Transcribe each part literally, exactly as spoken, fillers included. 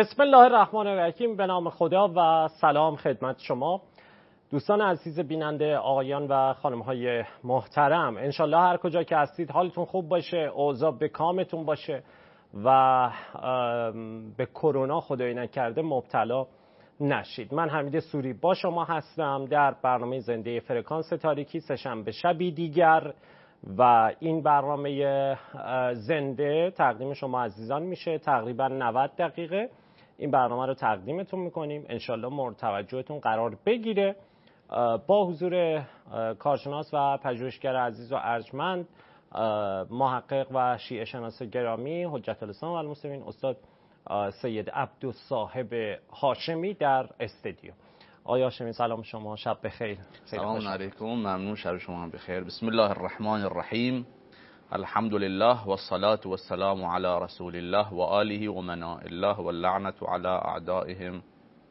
بسم الله الرحمن الرحیم. به نام خدا و سلام خدمت شما دوستان عزیز بیننده، آقایان و خانم‌های محترم. انشالله هر کجا که هستید حالتون خوب باشه، اوضاع به کامتون باشه و به کرونا خدای نکرده مبتلا نشید. من حمید سوری با شما هستم در برنامه زنده فرکانس تاریکی سه‌شنبه شبی دیگر و این برنامه زنده تقدیم شما عزیزان میشه. تقریبا نود دقیقه این برنامه رو تقدیمتون میکنیم. انشالله مورد توجهتون قرار بگیره. با حضور کارشناس و پژوهشگر عزیز و ارجمند، محقق و شیعه شناس گرامی حجت الاسلام و المسلمین استاد سید عبدالصاحب هاشمی در استودیو. آقای هاشمی سلام شما، شب بخیر. سلام علیکم، ممنون، شب شما هم بخیر. بسم الله الرحمن الرحیم. الحمد لله والصلاة والسلام علی رسول الله و آله و من الله واللعنة علی اعدائهم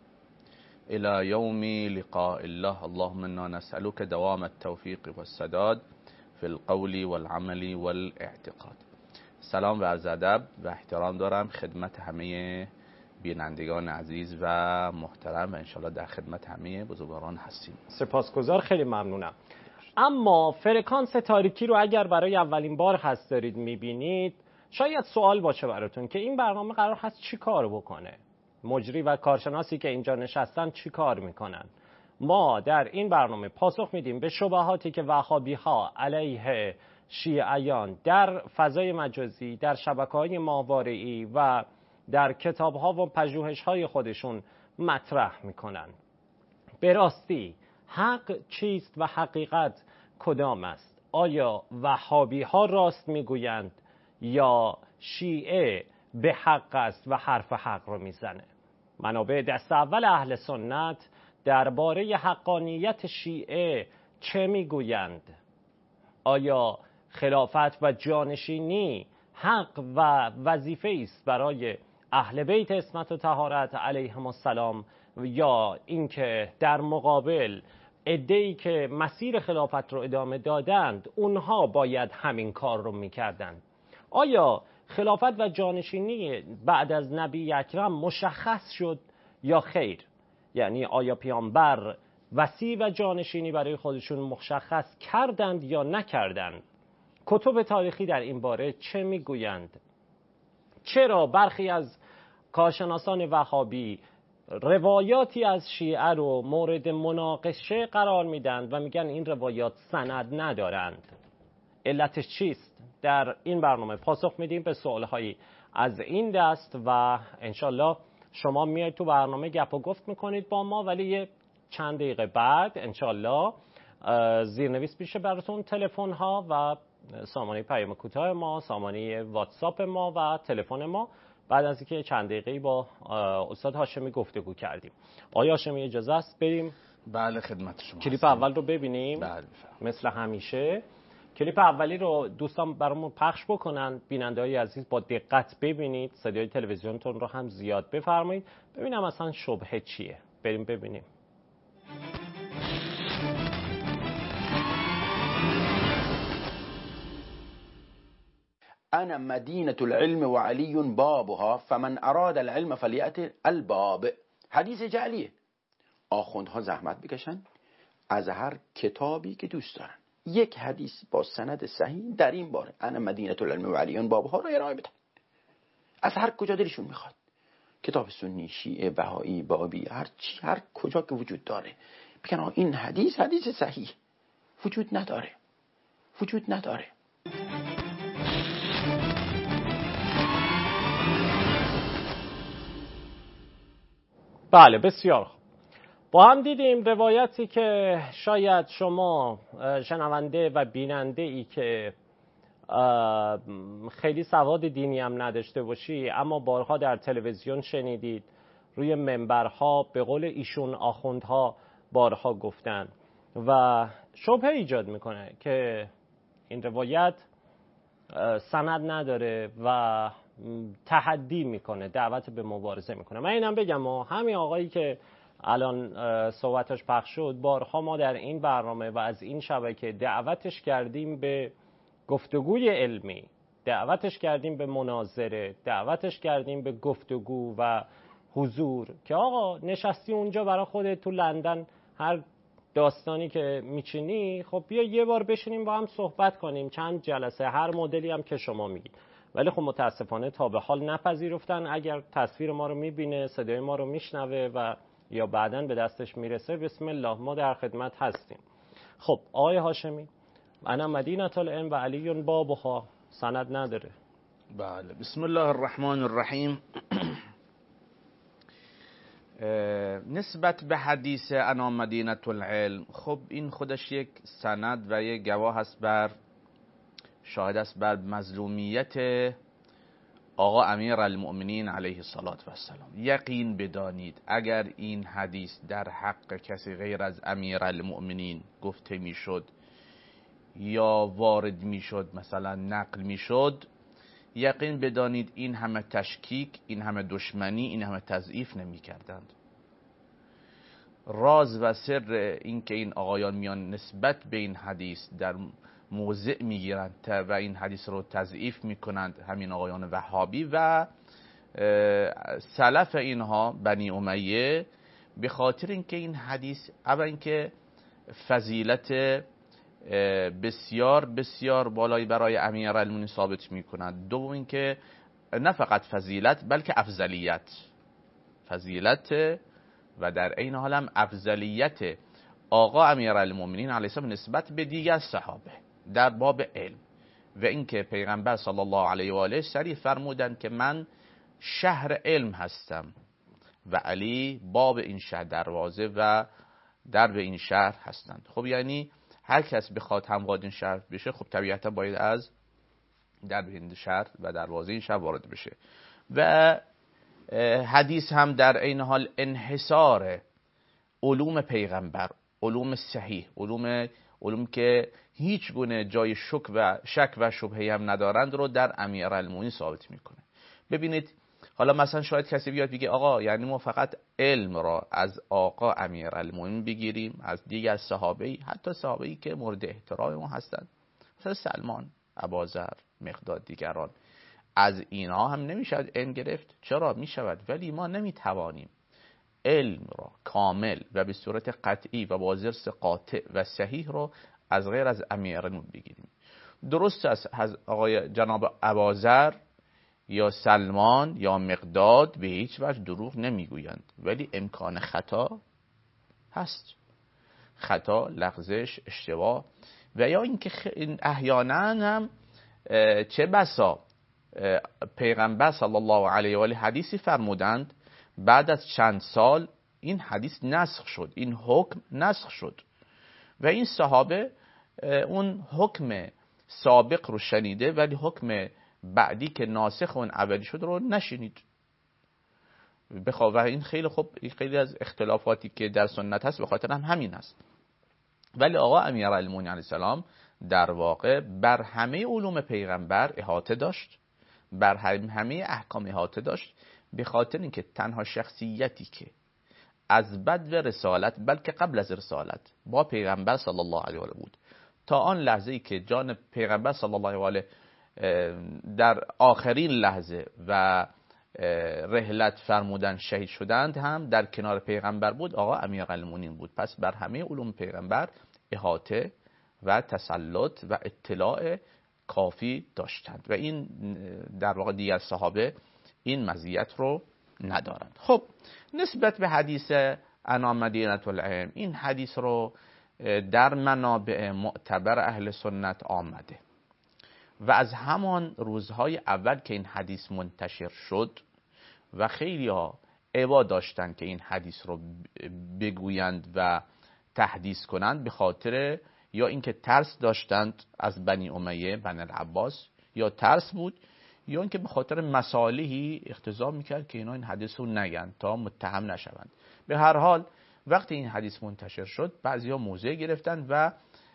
الى یوم لقاء الله. اللهم انا نسألك دوام التوفیق والسداد في القول والعمل والاعتقاد. سلام و عرض ادب و احترام دارم خدمت همه بینندگان عزیز و محترم و انشالله در خدمت همه بزرگواران هستیم. سپاسگزار، خیلی ممنونم. اما فرکانس تاریکی رو اگر برای اولین بار هست دارید میبینید، شاید سوال باشه براتون که این برنامه قرار هست چی کار بکنه، مجری و کارشناسی که اینجا نشستن چی کار میکنن. ما در این برنامه پاسخ میدیم به شبهاتی که وهابی ها علیه شیعیان در فضای مجازی، در شبکه‌های ماهواره‌ای و در کتاب‌ها و پژوهش‌های خودشون مطرح میکنن. به راستی حق چیست و حقیقت کدام است؟ آیا وهابی ها راست میگویند یا شیعه به حق است و حرف حق رو میزنه؟ منابع دست اول اهل سنت درباره حقانیت شیعه چه میگویند؟ آیا خلافت و جانشینی حق و وظیفه است برای اهل بیت عصمت و طهارت علیهم السلام، یا اینکه در مقابل عده‌ای که مسیر خلافت رو ادامه دادند اونها باید همین کار رو میکردند؟ آیا خلافت و جانشینی بعد از نبی اکرم مشخص شد یا خیر؟ یعنی آیا پیامبر وصی و جانشینی برای خودشون مشخص کردند یا نکردند؟ کتب تاریخی در این باره چه میگویند؟ چرا برخی از کارشناسان وهابی روایاتی از شیعه رو مورد مناقشه قرار میدن و میگن این روایات سند ندارند؟ علتش چیست؟ در این برنامه پاسخ میدیم به سوالهایی از این دست و انشالله شما میاید تو برنامه گپ و گفت میکنید با ما، ولی یه چند دقیقه بعد انشالله زیرنویس میشه براتون تلفن ها و سامانه پیام کوتاه ما، سامانه واتساپ ما و تلفن ما، بعد از اینکه چند دقیقه‌ای با استاد هاشمی گفتگو کردیم. آیا هاشمی اجازه است بریم؟ بله خدمت شما. کلیپ اول رو ببینیم. بله. مثل همیشه کلیپ اولی رو دوستان برامون پخش بکنن. بیننده‌های عزیز با دقت ببینید، صدای تلویزیونتون رو هم زیاد بفرمایید ببینم اصلا شبهه چیه. بریم ببینیم. أنا مدينة العلم وعلي بابها فمن أراد العلم فليأت الباب. حدیث جعلیه. آخوندها زحمت بکشن از هر کتابی که دوست دارن یک حدیث با سند صحیح در این باره أنا مدینة العلم و علی بابها رو ارائه بدن از هر کجا دلشون میخواد. کتاب سنی، شیعه، بهایی، بابی، هر چی، هر کجا که وجود داره بگن این حدیث حدیث صحیح وجود نداره وجود نداره. بله بسیار خوب. با هم دیدیم روایتی که شاید شما شنونده و بیننده ای که خیلی سواد دینی هم نداشته باشی اما بارها در تلویزیون شنیدید، روی منبرها به قول ایشون آخوندها بارها گفتن و شبهه ایجاد میکنه که این روایت سند نداره و تحدی میکنه، دعوت به مبارزه میکنه. من اینم بگم ما همین آقایی که الان صحبتش پخش شد بارها ما در این برنامه و از این شبکه دعوتش کردیم به گفتگوی علمی، دعوتش کردیم به مناظره، دعوتش کردیم به گفتگو و حضور که آقا نشستی اونجا برای خودت تو لندن هر داستانی که میچینی، خب بیا یه بار بشینیم با هم صحبت کنیم، چند جلسه هر مدلی هم که شما میگید. ولی خب متاسفانه تا به حال نپذیرفتن. اگر تصویر ما رو میبینه، صدای ما رو میشنوه و یا بعداً به دستش میرسه، بسم الله ما در خدمت هستیم. خب آقای هاشمی، انا مدینة العلم و علی بابها، سند نداره. بله، بسم الله الرحمن الرحیم. نسبت به حدیث انا مدینة العلم، خب این خودش یک سند و یک گواه است بر شاهد است بر مظلومیت آقا امیر المؤمنین علیه الصلاة و السلام. یقین بدانید اگر این حدیث در حق کسی غیر از امیر المؤمنین گفته میشد یا وارد میشد، مثلا نقل میشد، یقین بدانید این همه تشکیک، این همه دشمنی، این همه تضعیف نمی کردند. راز و سر این که این آقایان میان نسبت به این حدیث در موضع میگیرند و این حدیث رو تضعیف میکنند، همین آقایان وهابی و سلف اینها بنی امیه، به خاطر اینکه این حدیث اول اینکه فضیلت بسیار بسیار بالایی برای امیرالمومنین ثابت میکنند. دوم اینکه نه فقط فضیلت بلکه افضلیت، فضیلت و در عین حال هم افضلیت آقا امیرالمومنین علیه السلام نسبت به دیگر صحابه در باب علم، و اینکه پیغمبر صلی الله علیه و آله صریح فرمودند که من شهر علم هستم و علی باب این شهر، دروازه و در به این شهر هستند. خب یعنی هر کس بخواد هم وارد این شهر بشه، خب طبیعتا باید از در به این شهر و دروازه این شهر وارد بشه. و حدیث هم در این حال انحصار علوم پیغمبر، علوم صحیح، علوم علوم که هیچ گونه جای شک و شک و شبهه‌ای هم ندارند رو در امیرالمومنین ثابت میکنه. ببینید حالا مثلا شاید کسی بیاد بگه آقا یعنی ما فقط علم را از آقا امیرالمومنین بگیریم، از دیگر صحابه‌ای، حتی صحابه‌ای که مورد احترام ما هستند، مثلا سلمان، ابوذر، مقداد، دیگران، از اینا هم نمیشود علم گرفت؟ چرا میشود، ولی ما نمیتوانیم علم را کامل و به صورت قطعی و با ضرس قاطع و صحیح را از غیر از امیرالمومنین بگیریم. درست است از آقای جناب ابوذر یا سلمان یا مقداد به هیچ وجه دروغ نمیگویند، ولی امکان خطا هست، خطا، لغزش، اشتباه. و یا اینکه احیانا هم چه بسا پیغمبر صلی الله علیه و آله حدیثی فرمودند، بعد از چند سال این حدیث نسخ شد، این حکم نسخ شد و این صحابه اون حکم سابق رو شنیده ولی حکم بعدی که ناسخ اون اولی شد رو نشنید. بخواه و این خیلی خوب، خیلی از اختلافاتی که در سنت هست به خاطر هم همین هست. ولی آقا امیرالمومنین علیه السلام در واقع بر همه علوم پیغمبر احاطه داشت، بر همه احکام احاطه داشت، به خاطر اینکه تنها شخصیتی که از بعد رسالت بلکه قبل از رسالت با پیغمبر صلی الله علیه و آله بود، تا آن لحظه‌ای که جان پیغمبر صلی الله علیه و آله در آخرین لحظه و رحلت فرمودن شهید شدند هم در کنار پیغمبر بود، آقا امیرالمومنین بود. پس بر همه علوم پیغمبر احاطه و تسلط و اطلاع کافی داشتند و این در واقع دیگر صحابه این مزیت رو ندارند. خب نسبت به حدیث انا مدینة العلم، این حدیث رو در منابع معتبر اهل سنت آمده و از همان روزهای اول که این حدیث منتشر شد و خیلی ها عبا داشتند که این حدیث رو بگویند و تحدیث کنند، به خاطر یا اینکه ترس داشتند از بنی امیه، بنی العباس، یا ترس بود، یا اینکه به خاطر مصالحی اقتضا میکرد که اینا این حدیث رو نگن تا متهم نشوند. به هر حال وقتی این حدیث منتشر شد، بعضیا موضع گرفتند و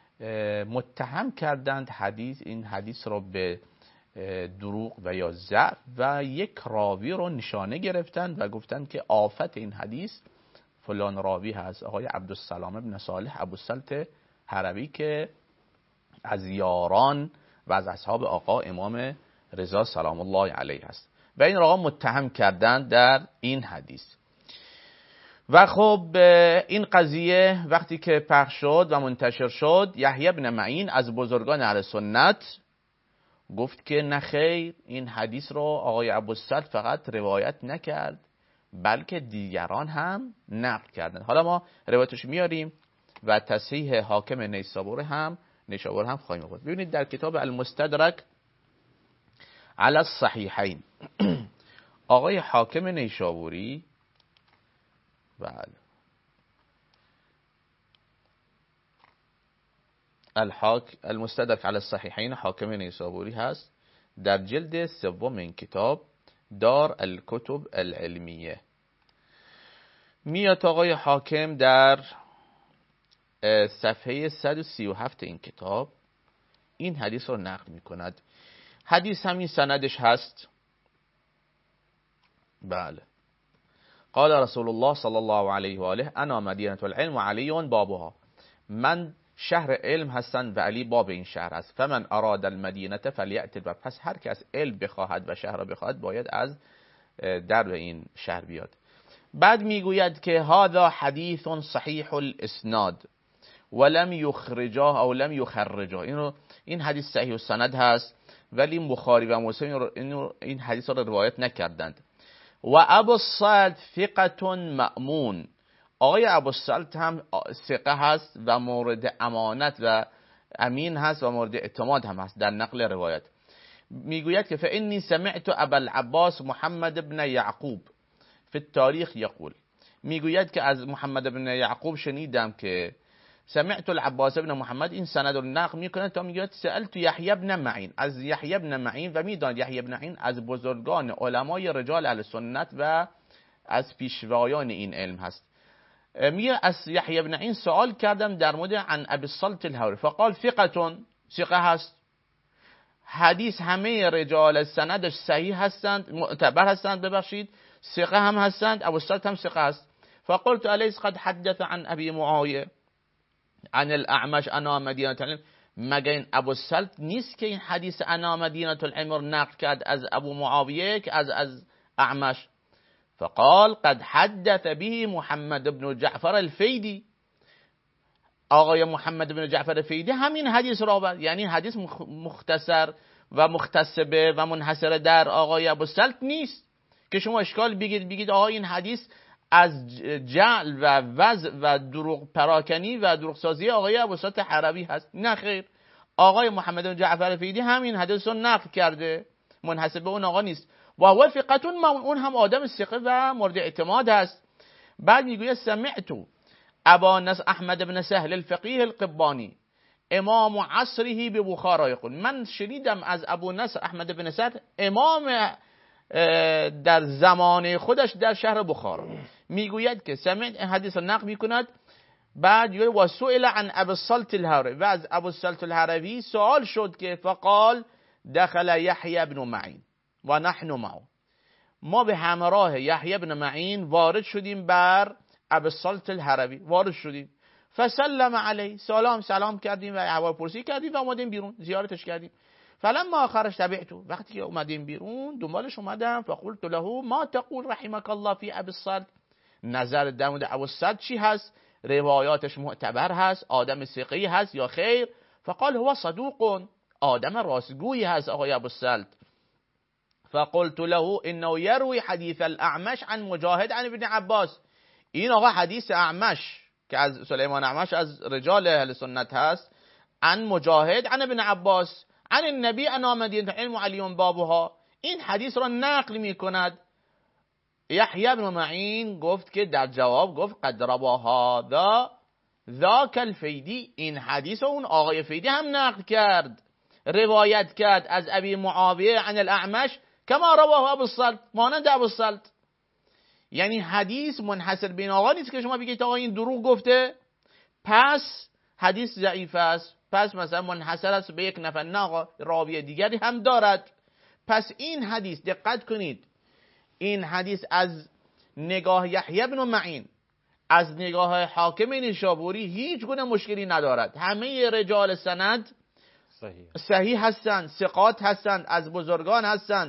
متهم کردند حدیث این حدیث رو به دروغ و یا ضعف و یک راوی رو نشانه گرفتند و گفتند که آفت این حدیث فلان راوی هست، آقای عبدالسلام ابن صالح ابوالسلط هروی، که از یاران و از اصحاب آقا امام رضا سلام الله علیه است. و این را متهم کردند در این حدیث. و خب این قضیه وقتی که پخش شد و منتشر شد، یحیی بن معین از بزرگان اهل سنت گفت که نه خیر، این حدیث رو آقای ابوالسلط فقط روایت نکرد بلکه دیگران هم نقل کردند. حالا ما روایتش میاریم و تصحیح حاکم نیسابور هم نیسابور هم خواهیم آورد. ببینید در کتاب المستدرک علی الصحیحین آقای حاکم نیسابوری، بله، الحاک المستدرک علی الصحیحین حاکم نیسابوری هست، در جلد سوم این کتاب دار الکتب العلمیه میاد آقای حاکم در صفحه صد و سی و هفت این کتاب این حدیث رو نقل می کند. حدیث همین سندش هست. بله، قال رسول الله صلی الله علیه و آله انا مدینة العلم و علی بابها، من شهر علم هستند و علی باب این شهر است. فمن اراد المدینه فلیأت الباب، پس هر کس علم بخواهد و شهر را بخواهد باید از در این شهر بیاد. بعد میگوید که هذا حدیث صحیح الاسناد ولم یخرجاه او لم یخرجاه، اینو این حدیث صحیح السند هست ولی بخاری و مسلم این حدیث را روایت نکردند. و ابوالسلط ثقة مأمون، آقای ابوالسلط هم ثقه هست و مورد امانت و امین هست و مورد اعتماد هم هست در نقل روایت. میگوید که فإنی سمعت ابا العباس محمد بن یعقوب فی التاریخ یقول، میگوید که از محمد بن یعقوب شنیدم که سمعت العباس بن محمد، این سند رو نقل میکنه تا میگوید سألت یحیی بن معین، از یحیی بن معین، و میداند یحیی بن معین از بزرگان علمای رجال اهل سنت و از پیشوایان این علم هست. میگه از یحیی بن معین سوال کردم در مورد عن ابی الصلت الهوری فقال ثقة، ثقه هست، حدیث همه رجال سندش صحیح هستند، معتبر هستند، ببخشید ثقه هم هستند، ابو الصلت هم ثقه است. فقلت الیس قد حدث عن ابی معاویه عن الاعمش انا مدینة العلم، مگه این ابو الصلت نیست که این حدیث انا مدینة العلم رو نقل کرد از ابو معاویه که از از اعمش؟ فقال قد حدث به محمد بن جعفر الفیدی، آقای محمد بن جعفر الفیدی همین حدیث را آورد. یعنی حدیث مختصر و مختصبه و منحصر در آقای ابوالسلط نیست که شما اشکال بگید بگید آقا این حدیث از جعل و وضع و دروغ پراکنی و دروغ سازی آقای ابوالسلط حربی هست. نه خیر، آقای محمد بن جعفر الفیدی همین حدیث رو نقل کرده، منحصر به اون آقا نیست. و هو ثقة، اون هم آدم ثقه و مورد اعتماد است. بعد میگوید سمعت ابا نصر احمد بن سهل الفقیه القبانی امام عصره به بخارا یقول، من شنیدم از ابو نصر احمد بن سهل امام در زمان خودش در شهر بخارا، میگوید که سمعت حدیث نقل میکند. بعد یقول و سئل عن ابي الصلت الهروی، و از ابو الصلت الهروی سوال شد که فقال دخل یحیی بن معین و نحن معه، ما به همراه یحیی بن معین وارد شدیم بر ابو الصلت الهروی، وارد شدیم. فسلم علیه، سلام سلام کردیم و احوالپرسی کردیم و اومدیم بیرون زیارتش کردیم. فلما خرج تبعته، وقتی که اومدیم بیرون دنبالش اومدم. فقلت له ما تقول رحمك الله فی ابي الصلت، نظر در مورد ابو الصلت چی هست؟ روایاتش معتبر هست، آدم ثقی هست یا خیر؟ فقال هو صدوق، آدم راستگویی هست آقای ابو الصلت. فقلت له انه يروي حديث الاعمش عن مجاهد عن ابن عباس، این آقا حدیث اعمش که از سلیمان اعمش از رجال اهل سنت هست، عن مجاهد عن ابن عباس عن النبی انا مدینة العلم علی بابها، این حدیث را نقل می کند. یحیی بن معین گفت که در جواب گفت قد روا هذا ذاک الفیدی، این حدیث اون آقای فیدی هم نقل کرد، روایت کرد از ابی معاویه عن الاعمش کما رواه ابو الصلت، مانند ابو الصلت. یعنی حدیث منحصر به این آقا نیست که شما بگید آقا این دروغ گفته پس حدیث ضعیف است، پس مثلا منحصر است به یک نفر. نه آقا، راوی دیگری هم دارد. پس این حدیث دقت کنید، این حدیث از نگاه یحیی بن معین، از نگاه حاکم نیشابوری هیچ گونه مشکلی ندارد. همه رجال سند صحیح, صحیح هستند، ثقات هستند، از بزرگان هستند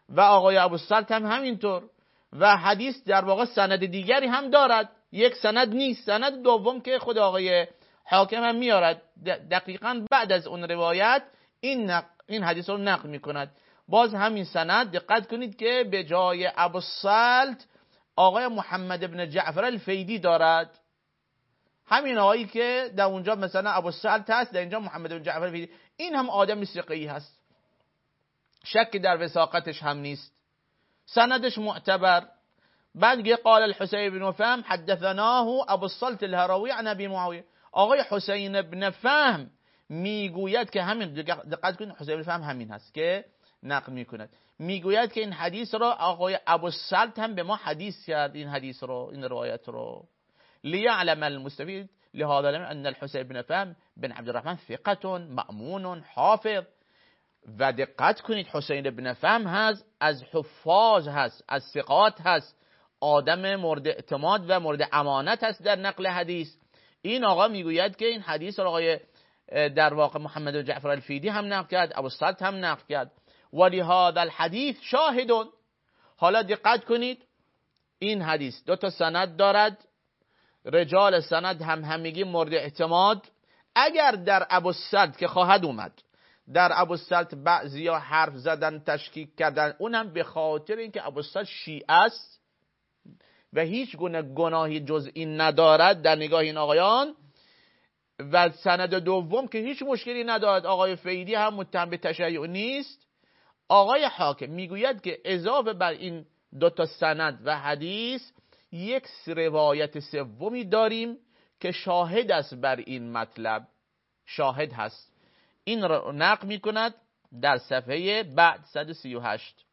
و آقای ابوالسلط هم همینطور. و حدیث در واقع سند دیگری هم دارد، یک سند نیست. سند دوم که خود آقای حاکم هم میارد دقیقاً بعد از اون روایت این نق... این حدیث رو نقل میکند. باز همین سند دقت کنید که به جای ابوالسلط آقای محمد بن جعفر الفیدی دارد. همین آقایی که در اونجا مثلا ابوالسلط هست، در اینجا محمد بن جعفر الفیدی. این هم آدم ثقه‌ای هست، شک در وثاقتش هم نیست، سندش معتبر. بعد قال الحسين بن فهم حدثناه ابوالسلط الهروي عن ابي معاويه. آقای حسین بن فهم میگوید که همین، دقت کنید حسین بن فهم همین هست که نقل میکند، میگوید که این حدیث رو آقای ابوالسلط هم به ما حدیث کرد، این حدیث رو، این روایت رو. لیعلم المستفید لهذا ان الحسين بن فهم بن عبد الرحمن ثقة مأمون حافظ. و دقت کنید حسین بن فهم هست از حفاظ هست، از ثقات هست، آدم مورد اعتماد و مورد امانت هست در نقل حدیث. این آقا میگوید که این حدیث رو آقای در واقع محمد بن جعفر الفیدی هم نقل کرد، ابوالسلط هم نقل کرد. ولهذا الحدیث شاهد. حالا دقت کنید این حدیث دو تا سند دارد، رجال سند هم همگی مورد اعتماد. اگر در ابوالسلط که خواهد اومد در ابوالسلط بعضیا حرف زدن، تشکیک کردن، اونم به خاطر اینکه ابوالسلط شیعه است و هیچ گونه گناهی جز این ندارد در نگاه این آقایان. و سند دوم که هیچ مشکلی ندارد، آقای فیدی هم متهم به تشیع نیست. آقای حاکم میگوید که اضافه بر این دو تا سند و حدیث یک روایت سومی داریم که شاهد است بر این مطلب، شاهد هست. این را نقل می کند در صفحه بعد صد و سی و هشت.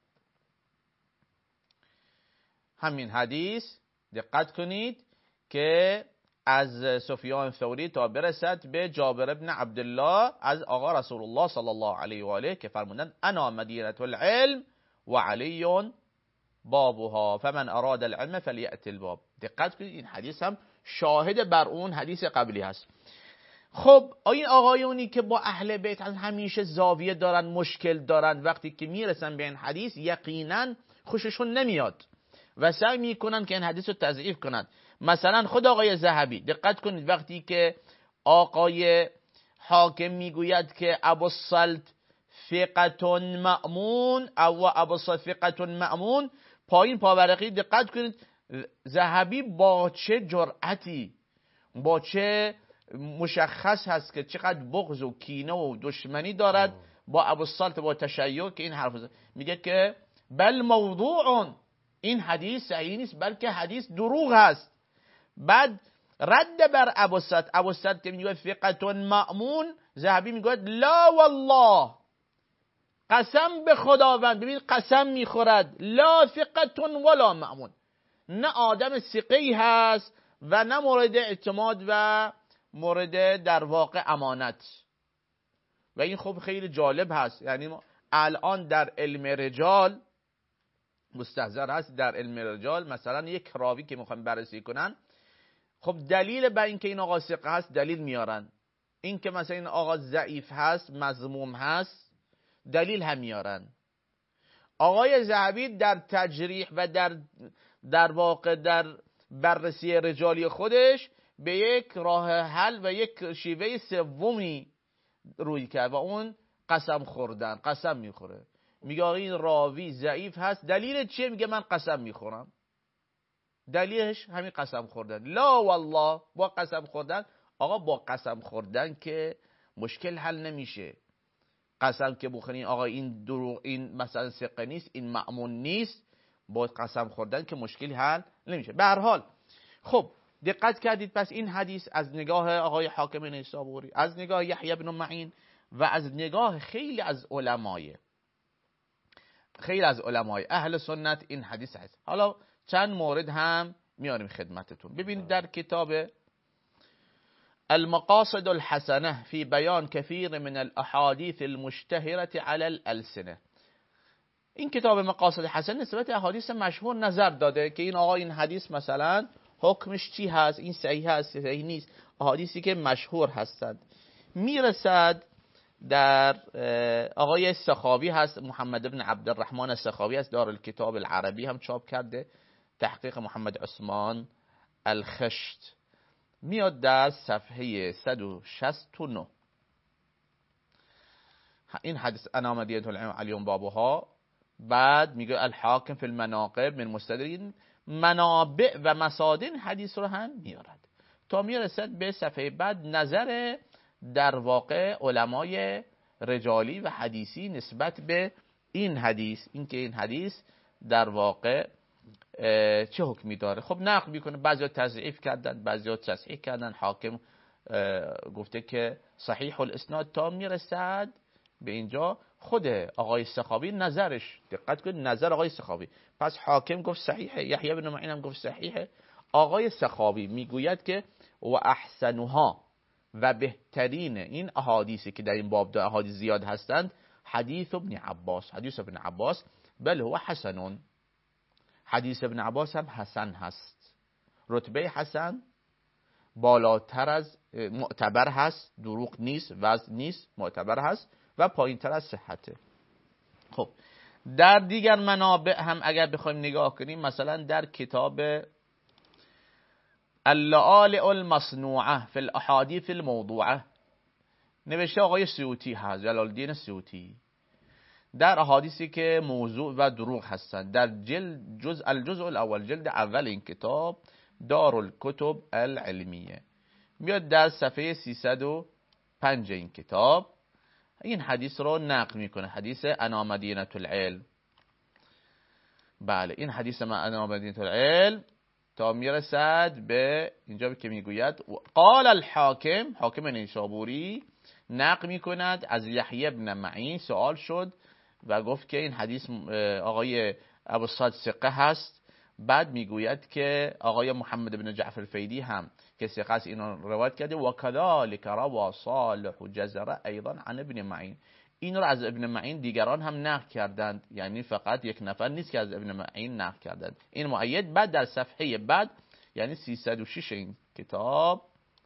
همین حدیث دقت کنید که از سفیان ثوری تا برسد به جابر بن عبدالله از آقا رسول الله صلی الله علیه و آله که فرمودند انا مدینة العلم و علی بابها فمن اراد العلم فلیأت الباب. دقت کنید این حدیث هم شاهد بر اون حدیث قبلی هست. خب این آقایونی که با اهل بیت همیشه زاویه دارن، مشکل دارن، وقتی که میرسن به این حدیث یقینا خوششون نمیاد و سعی میکنن که این حدیث رو تضعیف کنن. مثلا خود آقای ذهبی دقت کنید وقتی که آقای حاکم میگوید که ابوالسلط ثقة مأمون او ابوالسلط ثقة مأمون، پایین پاورقی دقت کنید ذهبی با چه جرأتی، با چه مشخص هست که چقدر بغض و کینه و دشمنی دارد با ابوالسلط، با تشیع، که این حرف میگه که بل موضوع، این حدیث صحیح نیست بلکه حدیث دروغ هست. بعد رد بر ابوالسلط، ابوالسلط که میگه ثقة مأمون، ذهبی میگه لا والله، قسم به خداوند، ببین قسم میخورد، لا ثقة ولا مأمون، نه آدم ثقه‌ای هست و نه مورد اعتماد و مورد در واقع امانت. و این خب خیلی جالب هست، یعنی الان در علم رجال مستحضر هست، در علم رجال مثلا یک راوی که میخوان بررسی کنن، خب دلیل بر اینکه این آقا ثقه هست دلیل میارن، این که مثلا این آقا ضعیف هست، مذموم هست، دلیل هم میارن. آقای ذهبی در تجریح و در در واقع در بررسی رجالی خودش به یک راه حل و یک شیوه سومی روی کرد و اون قسم خوردن. قسم میخوره، میگه آقا این راوی ضعیف هست، دلیل چیه؟ میگه من قسم میخورم. دلیلش همین قسم خوردن. لا والله، با قسم خوردن. آقا با قسم خوردن که مشکل حل نمیشه. قسم که بخورین آقا این دروغ، این مثلا ثقه نیست، این مأمون نیست، با قسم خوردن که مشکلی حل نمیشه. به هر حال خب دقت کردید، پس این حدیث از نگاه آقای حاکم نیسابوری، از نگاه یحیی بن معین و از نگاه خیلی از علمای خیلی از علمای اهل سنت این حدیث هست. حالا چند مورد هم میاریم خدمتتون. ببینید در کتاب المقاصد الحسنه فی بیان کثیر من الاحادیث المشتهرة علی الالسنه، این کتاب مقاصد حسنه نسبت احادیث مشهور نظر داده که این آقا این حدیث مثلا حکمش چی هست، این صحیح هست صحیح نیست، احادیثی که مشهور هستند. میرسد در آقای سخاوی هست، محمد ابن عبدالرحمن سخاوی هست، دارالکتاب العربی هم چاپ کرده، تحقیق محمد عثمان الخشت، میاد در صفحه صد و شصت و نه. این حدیث انا مدینة العلم علیون بابها. بعد میگه الحاکم فی المناقب من مستدرین، منابع و مصادر حدیث رو هم میارد تا میرسد به صفحه بعد نظر در واقع علمای رجالی و حدیثی نسبت به این حدیث، اینکه این حدیث در واقع چه حکمی داره. خب نقل میکنه، بعضیا تضعیف کردن، بعضیا تصحیح کردن. حاکم گفته که صحیح الاسناد تا میرسد به اینجا. خود آقای سخاوی نظرش، دقت کنید نظر آقای سخاوی، پس حاکم گفت صحیحه، یحیی بن معین هم گفت صحیحه. آقای سخاوی میگوید که و احسنها، و بهترین این احادیثی که در این باب دو احادیث زیاد هستند، حدیث ابن عباس، حدیث ابن عباس، بل هو حسنون، حدیث ابن عباس هم حسن هست، رتبه حسن بالاتر از معتبر هست، دروغ نیست، وزن نیست، معتبر هست و پایین تر از صحته. خب در دیگر منابع هم اگر بخوایم نگاه کنیم، مثلا در کتاب اللآلئ المصنوعه فی الاحادیث الموضوعه نوشته آقای سیوطی هست، جلال الدین سیوطی، در احادیثی که موضوع و دروغ هستند، در جلد جزء الجزء الاول، جلد اول این کتاب، دارالکتب العلمیه، میاد در صفحه سیصد و پنج این کتاب این حدیث رو نقل میکنه، حدیث انا مدینة العلم. بله این حدیث ما انا مدینة العلم تا میرسد به اینجا که میگوید قال الحاکم، حاکم نیشابوری نقل میکند از یحیی بن معین، سوال شد و گفت که این حدیث آقای ابو الصاد ثقه هست. بعد میگوید که آقای محمد بن جعفر الفیدی هم که ثقه است اینو روایت کرده، و کذالک روى صالح جزره ایضا عن ابن معین، این رو از ابن معین دیگران هم نقل کردند، یعنی فقط یک نفر نیست که از ابن معین نقل کردند. این مؤید. بعد در صفحه بعد یعنی سیصد و شش این کتاب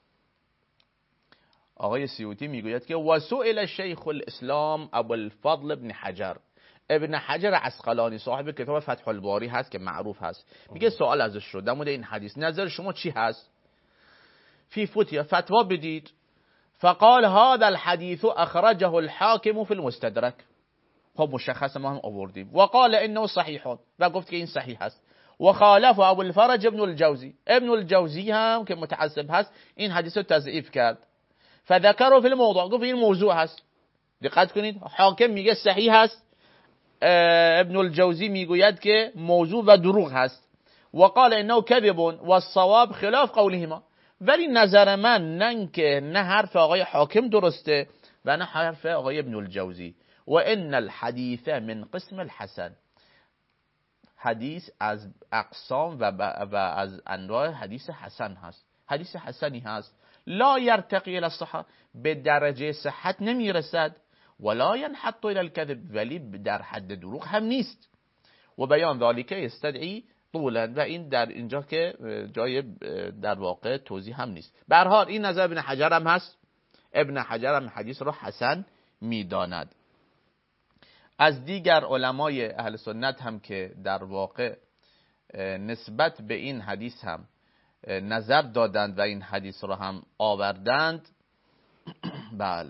آقای سیوطی میگوید که وسئل شیخ الاسلام ابو الفضل ابن حجر، ابن حجر عسقلانی صاحب کتاب فتح الباری هست که معروف هست، میگه سوال ازش شد در مورد این حدیث، نظر شما چی هست؟ فی فتیا، فتوا بدید. فقال هذا الحديث اخرجه الحاكم في المستدرك، خب مشخص ما هم آوردیم. وقال انه صحیح، و گفت که این صحیح است. و خالف ابو الفرج ابن الجوزی، ابن الجوزی هم که متعصب هست این حدیث رو تضعیف کرد. فذكره في الموضوع، گفت این موضوع هست. دقت کنید، حاکم میگه صحیح هست، ابن الجوزی میگوید که موضوع و دروغ هست. وقال انه كذب والصواب خلاف قولهما، ولی نظر من نه که نه حرف آقای حاکم درسته و نه حرف آقای ابن الجوزی. و ان الحدیث من قسم الحسن، حدیث از اقسام و, و از انواع حدیث حسن هست، حدیث حسنی هست. لا یرتقی الى الصحه، به درجه صحت نمیرسد. ولا ينحط الى الكذب، ولی در حد دروغ هم نیست. و بیان ذالک یستدعی طولا، و این در اینجا که جای در واقع توضیح هم نیست. به هر حال این نظر ابن حجر هم هست، ابن حجر هم حدیث رو حسن میداند. از دیگر علمای اهل سنت هم که در واقع نسبت به این حدیث هم نظر دادند و این حدیث رو هم آوردند. بله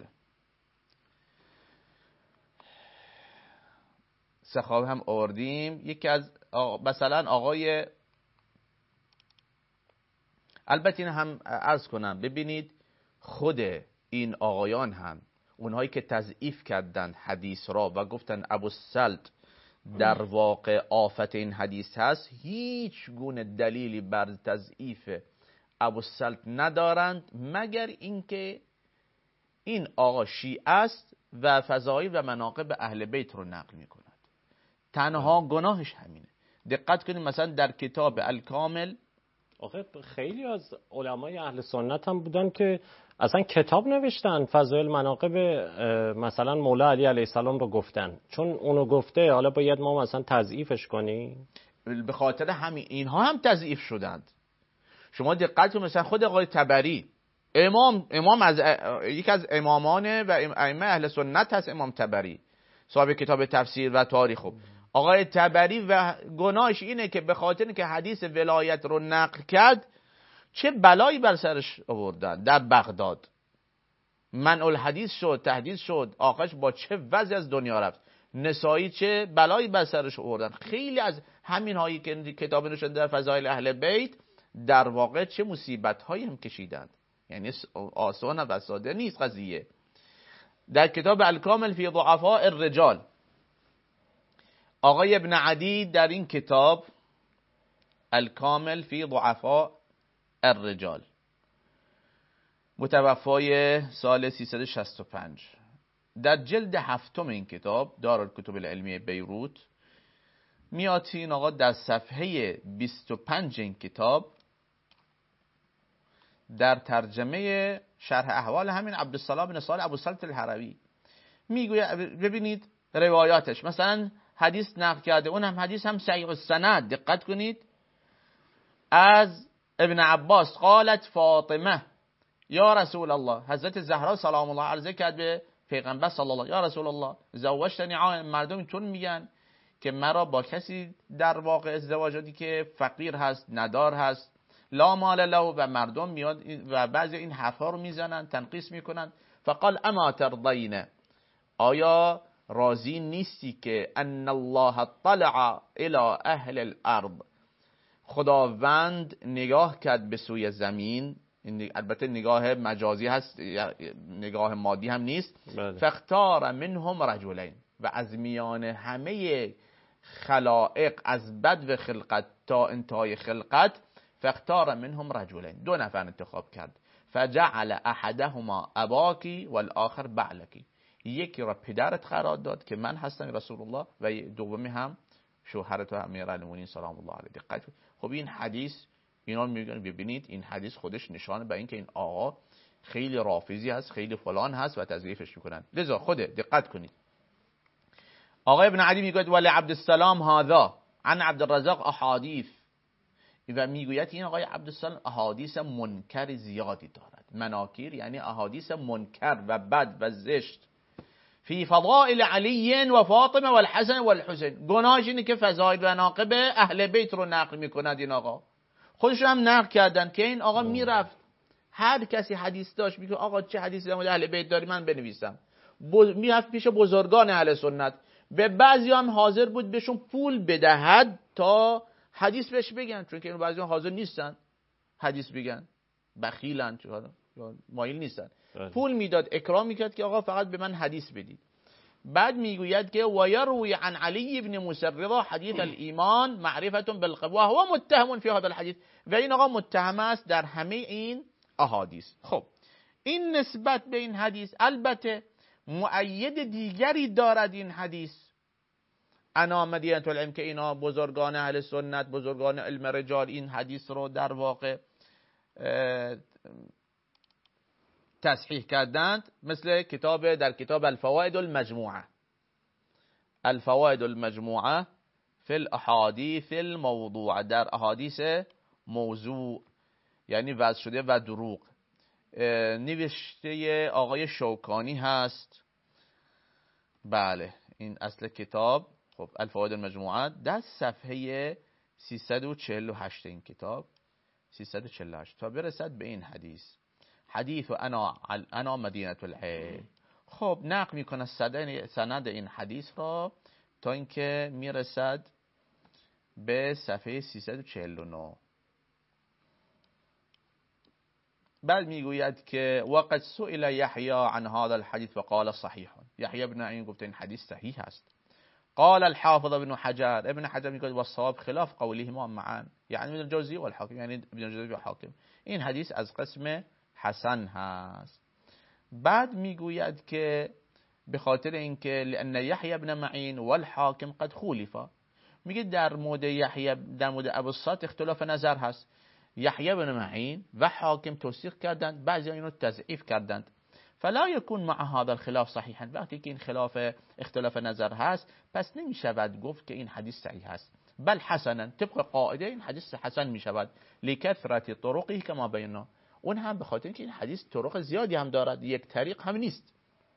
سخاوی هم آوردیم. یکی از آقا مثلا آقای، البته این هم عرض کنم ببینید خود این آقایان هم اونهایی که تضعیف کردند حدیث را و گفتن ابو السلط در واقع آفت این حدیث هست، هیچ گونه دلیلی بر تضعیف ابو السلط ندارند مگر اینکه این آقا شیعه است و فضایل و مناقب اهل بیت رو نقل میکنه، تنها گناهش همینه. دقت کنید مثلا در کتاب الکامل، آخه خیلی از علمای اهل سنت هم بودن که اصلا کتاب نوشتن فضایل مناقب مثلا مولا علی علیه السلام رو گفتن، چون اونو گفته حالا باید ما مثلا تضعیفش کنیم. به خاطر همین اینها هم تضعیف شدند. شما دقت کنید مثلا خود آقای طبری امام امام از یک از امامان و ائمه اهل سنت هست، امام طبری صاحب کتاب تفسیر و تاریخ. خوب آقای طبری و گناهش اینه که به خاطر که حدیث ولایت رو نقل کرد چه بلایی بر سرش آوردن در بغداد، منع الحدیث شد، تحدیث شد، آخرش با چه وضع از دنیا رفت. نسائی چه بلایی بر سرش آوردن. خیلی از همین هایی که کتاب نوشتن در فضایل اهل بیت در واقع چه مصیبت هایی هم کشیدند، یعنی آسان و ساده نیست قضیه. در کتاب الکامل فی ضعفاء الرجال آقای ابن عدی در این کتاب الکامل فی ضعفاء الرجال متوفای سال سیصد و شصت و پنج در جلد هفتم این کتاب دارالکتب العلمیه بیروت میاد این آقا در صفحه بیست و پنج این کتاب در ترجمه شرح احوال همین عبدالسلام بن صالح ابو صالح الحروی میگوید، ببینید روایاتش، مثلا حدیث نقل کرده، اون هم حدیث هم صحیح السند، دقت کنید، از ابن عباس قالت فاطمه یا رسول الله، حضرت زهرا سلام الله عرضه کرد به پیغمبر صلی الله، یا رسول الله زوجتنی عام، مردم اینطور میگن که مرا با کسی در واقع ازدواجاتی که فقیر هست، ندار هست، لا مال له، و مردم میاد و بعضی این حرفا رو میزنن، تنقیص میکنن. فقال اما ترضین، آیا راضی نیستی که ان الله اطلع الى اهل الارض، خداوند نگاه کرد به سوی زمین، البته نگاه مجازی هست، نگاه مادی هم نیست. فاختار منهم رجلین، و از میان همه خلائق از بدو خلقت تا انتهای خلقت، فاختار منهم رجلین، دو نفر انتخاب کرد. فجعل احدهما اباکی والآخر بعلکی، یکی را پدرت قرار داد که من هستم رسول الله، و دومی هم شوهرت و امیرالمومنین سلام الله علیه. دقت. خب این حدیث اینا میگن، ببینید این حدیث خودش نشانه به این که این آقا خیلی رافضی هست، خیلی فلان هست و تضعیفش میکنن. لذا خود دقت کنید. آقای ابن عدی میگوید ولی عبدالسلام هذا عن عبدالرزاق احادیث، و میگوید این آقای عبدالسلام احادیث منکر زیادی دارد. مناکیر یعنی احادیث منکر و بد و زشت. فی فضائل علی و فاطمه و الحسن و الحسین، گناهش اینه که فضائل و مناقب اهل بیت رو نقل میکند. این آقا خودش هم نقل کردن که این آقا میرفت هر کسی حدیث داشت میگه آقا چه حدیثی در مورد اهل بیت داری من بنویسم، میرفت پیش بزرگان اهل سنت، به بعضی هم حاضر بود بهشون پول بدهد تا حدیث بهش بگن، چون که بعضی هم حاضر نیستن حدیث بگن، بخیلن، مایل نیستن. پول میداد، اکرام میکرد که آقا فقط به من حدیث بدید. بعد میگوید که و یروی عن علی ابن مسرضه حدیث الایمان معرفه بالقوا هو متهم فی هذا الحدیث، و این آقا متهم است در همه این احادیث. خب این نسبت به این حدیث البته مؤید دیگری دارد. این حدیث انا مدینه العلم، که اینا بزرگان اهل سنت، بزرگان علم رجال این حدیث رو در واقع تصحیح کردند، مثل کتاب در کتاب الفوائد المجموعه، الفوائد المجموعه فی الاحادیث الموضوعه، در احادیث موضوع یعنی وضع شده و دروغ، نوشته آقای شوکانی هست. بله این اصل کتاب. خب الفوائد المجموعه در صفحه سیصد و چهل و هشت این کتاب، سیصد و چهل و هشت تا برسد به این حدیث، حدیث انا انا مدینه العلم. خب نقل میکنه سند این حدیث را تا اینکه میرسد به صفحه سیصد و چهل و نه. بعد میگوید که وقد سئل یحیی عن هذا الحديث وقال صحیح، یحیی ابن معین گفت این حدیث صحیح است. قال الحافظ ابن حجر، ابن حجر میگه والصواب خلاف قولهما معا، یعنی ابن الجوزی و الحاکم، یعنی ابن الجوزی و حاکم، این حدیث از قسم حسن هست. بعد میگوید که به خاطر اینکه لان یحیی ابن معین والحاکم قد خولفا، میگه در مورد یحیی، در مورد ابو الصاد اختلاف نظر هست. یحیی ابن معین و حاکم توثیق کردند، بعضی اینو تضعیف کردند. فلا يكون مع هذا الخلاف صحیحا، وقتی که این خلاف اختلاف نظر هست پس نمیشود گفت که این حدیث صحیح است، بل حسنا، طبق قاعده این حدیث حسن میشود، لکثرت طرقه کما بینا، اون هم به خاطر اینکه این حدیث طرق زیادی هم دارد، یک طریق هم نیست.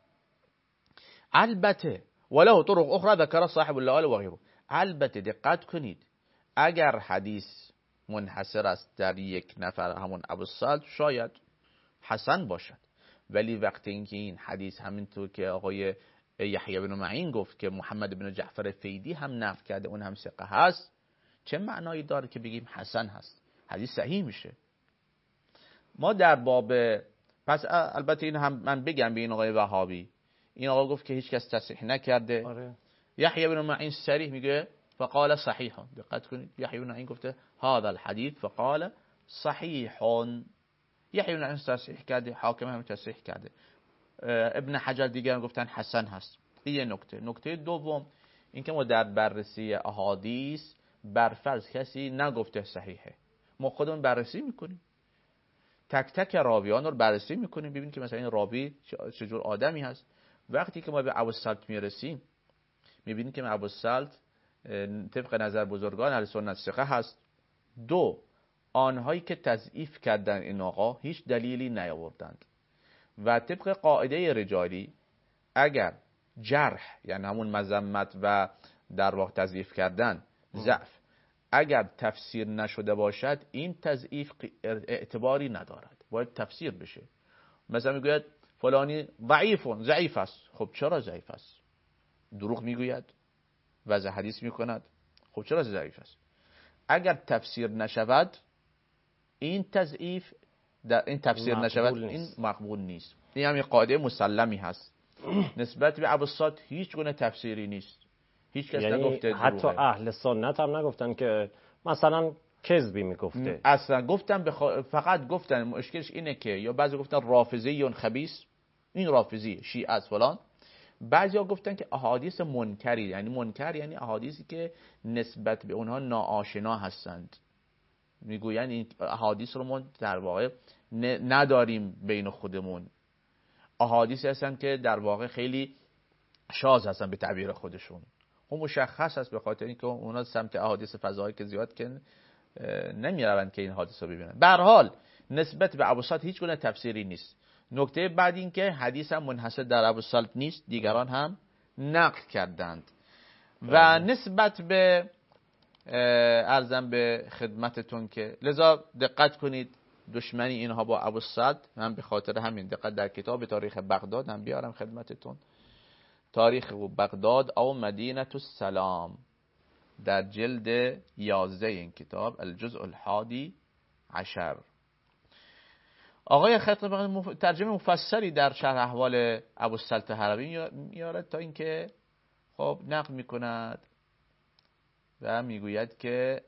البته وله طرق اخرى ذکر صاحب اللآل و غیره. البته دقت کنید اگر حدیث منحصر است در یک نفر همون ابوالصلت شاید حسن باشد، ولی وقتی اینکه این حدیث همینطور که آقای یحیی بن معین گفت که محمد بن جعفر فیدی هم نقل کرده اون هم ثقه هست، چه معنایی داره که بگیم حسن هست؟ حدیث صحیح میشه. ما در باب پس البته این هم من بگم به این آقای وهابی، این آقا گفت که هیچ کس تصحیح نکرده. آره. یحیی بن معین صریح میگه فقال صحیح. دقت کنید یحیی بن معین گفته هذا الحديث فقال صحیح. یحیی بن معین تصحیح کرده، حاکم هم تصحیح کرده، ابن حجر دیگر گفتن حسن هست. این یه نکته. نکته دوم اینکه ما در بررسی احادیث برفرض کسی نگفته صحیحه، ما خودمون بررسی میکنیم، تک تک راویان رو بررسی میکنیم ببینیم که مثلا این راوی چجور آدمی هست. وقتی که ما به ابوالصلت میرسیم میبینیم که ابوالصلت طبق نظر بزرگان اهل سنت ثقه هست. دو، آنهایی که تضعیف کردن این آقا هیچ دلیلی نیاوردند و طبق قاعده رجالی اگر جرح یعنی همون مذمت و در واقع تضعیف کردن ضعف اگر تفسیر نشده باشد این تضعیف اعتباری ندارد، باید تفسیر بشه. مثلا میگوید فلانی ضعیف ضعیف است. خب چرا ضعیف است؟ دروغ میگوید، وضع حدیث میکند. خب چرا ضعیف است؟ اگر تفسیر نشود این تضعیف در این تفسیر نشود این مقبول نیست. این هم یک قاعده مسلمی هست. نسبت به ابوالصلت هیچ گونه تفسیری نیست. هیچ کس یعنی نگفته دروغه. حتی اهل سنت هم نگفتن که مثلا کذبی میگفته. اصلا گفتن بخ... فقط گفتن مشکلش اینه که یا بعضی گفتن رافضی یا خبیث، این رافضی شیعه از فلان. بعضیا گفتن که احادیث منکری، یعنی منکر یعنی احادیثی که نسبت به اونها ناآشنا هستند. میگوین این احادیث رو ما در واقع نداریم بین خودمون. احادیث هستن که در واقع خیلی شاذ هستن به تعبیر خودشون. اون مشخص است به خاطر اینکه اونا سمت احادیث فضایی که زیاد که نمیروند که این حادثه رو ببینن. به هر حال نسبت به ابوالصلت هیچ گونه تفسیری نیست. نکته بعد این که حدیث هم منحصر در ابوالصلت نیست، دیگران هم نقل کردند. و نسبت به عرضم به خدمتتون که لذا دقت کنید دشمنی اینها با ابوالصلت، من به خاطر همین دقت در کتاب تاریخ بغداد هم بیارم خدمتتون. تاریخ بغداد او مدینه السلام در جلد یازده این کتاب الجزء الحادی عشر، آقای خطیب ترجمه مفصلی در شرح احوال ابوالصلت هروی میارد تا اینکه خب نقل میکند و میگوید که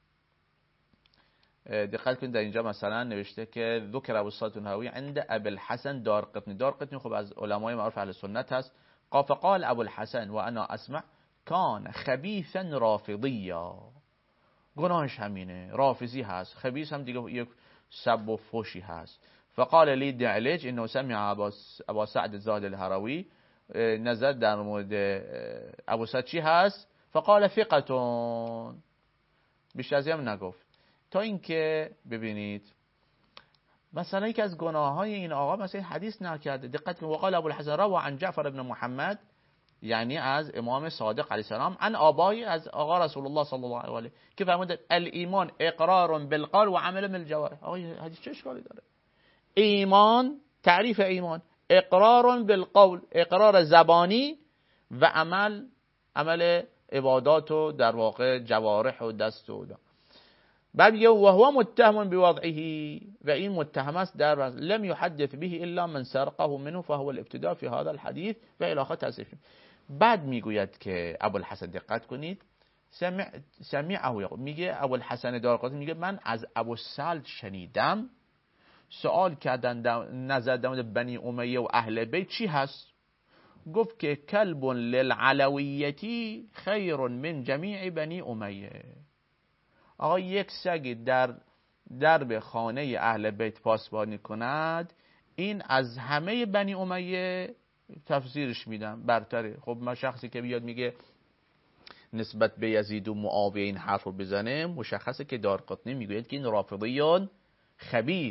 دقت کنید در اینجا مثلا نوشته که ذکر ابوالصلت هروی عند ابوالحسن دارقطنی. دارقطنی خب از علمای معروف اهل سنت هست. فقال ابوالحسن و انا اسمع کان خبیثا رافضیا، گناهش همینه، رافضی هست. خبیث هم دیگه یک سب و فوشی هست. فقال لی دعلج انه سمع ابا سعد زاد الهروی، نظر در مورد ابوالصلت چی هست؟ فقال ثقتون، بیشتر از این نگفت. تا اینکه ببینید مثلا یکی از گناههای این آقا مثلا حدیث نقل کرده. دقت کنید وقال ابوالحسن روى عن جعفر بن محمد، یعنی از امام صادق علیه السلام، عن آبایی از آقا رسول الله صلی الله علیه و آله که فرمود الایمان اقرار بالقول و عمل بالجوارح. آقا حدیث چه اشکالی داره؟ ایمان، تعریف ایمان اقرار بالقول، اقرار زبانی و عمل، عمل عبادات و در واقع جوارح و دست و دا. بعد میگه و هو متهم بوضعه، و این متهم است در لم يحدث به الا من سرقه منه فهو الابتداء في هذا الحديث و الی آخر تصریف. بعد میگوید که ابوالحسن دقت کنید سمع سمعه، میگه ابوالحسن دارقطنی میگه من از ابوالصلت شنیدم، سوال کردن نظر در مورد بنی امیه و اهل بیت چی هست؟ گفت که کلب للعلویتی خیر من جمیع بنی امیه. آقا یک سگ در درب خانه اهل بیت پاسبانی کند این از همه بنی امیه تفسیرش میدم برتره. خب ما شخصی که بیاد میگه نسبت به یزید و معاویه این حرف رو بزنه، مشخصه که دارقطنی میگوید که این رافضیان خبیث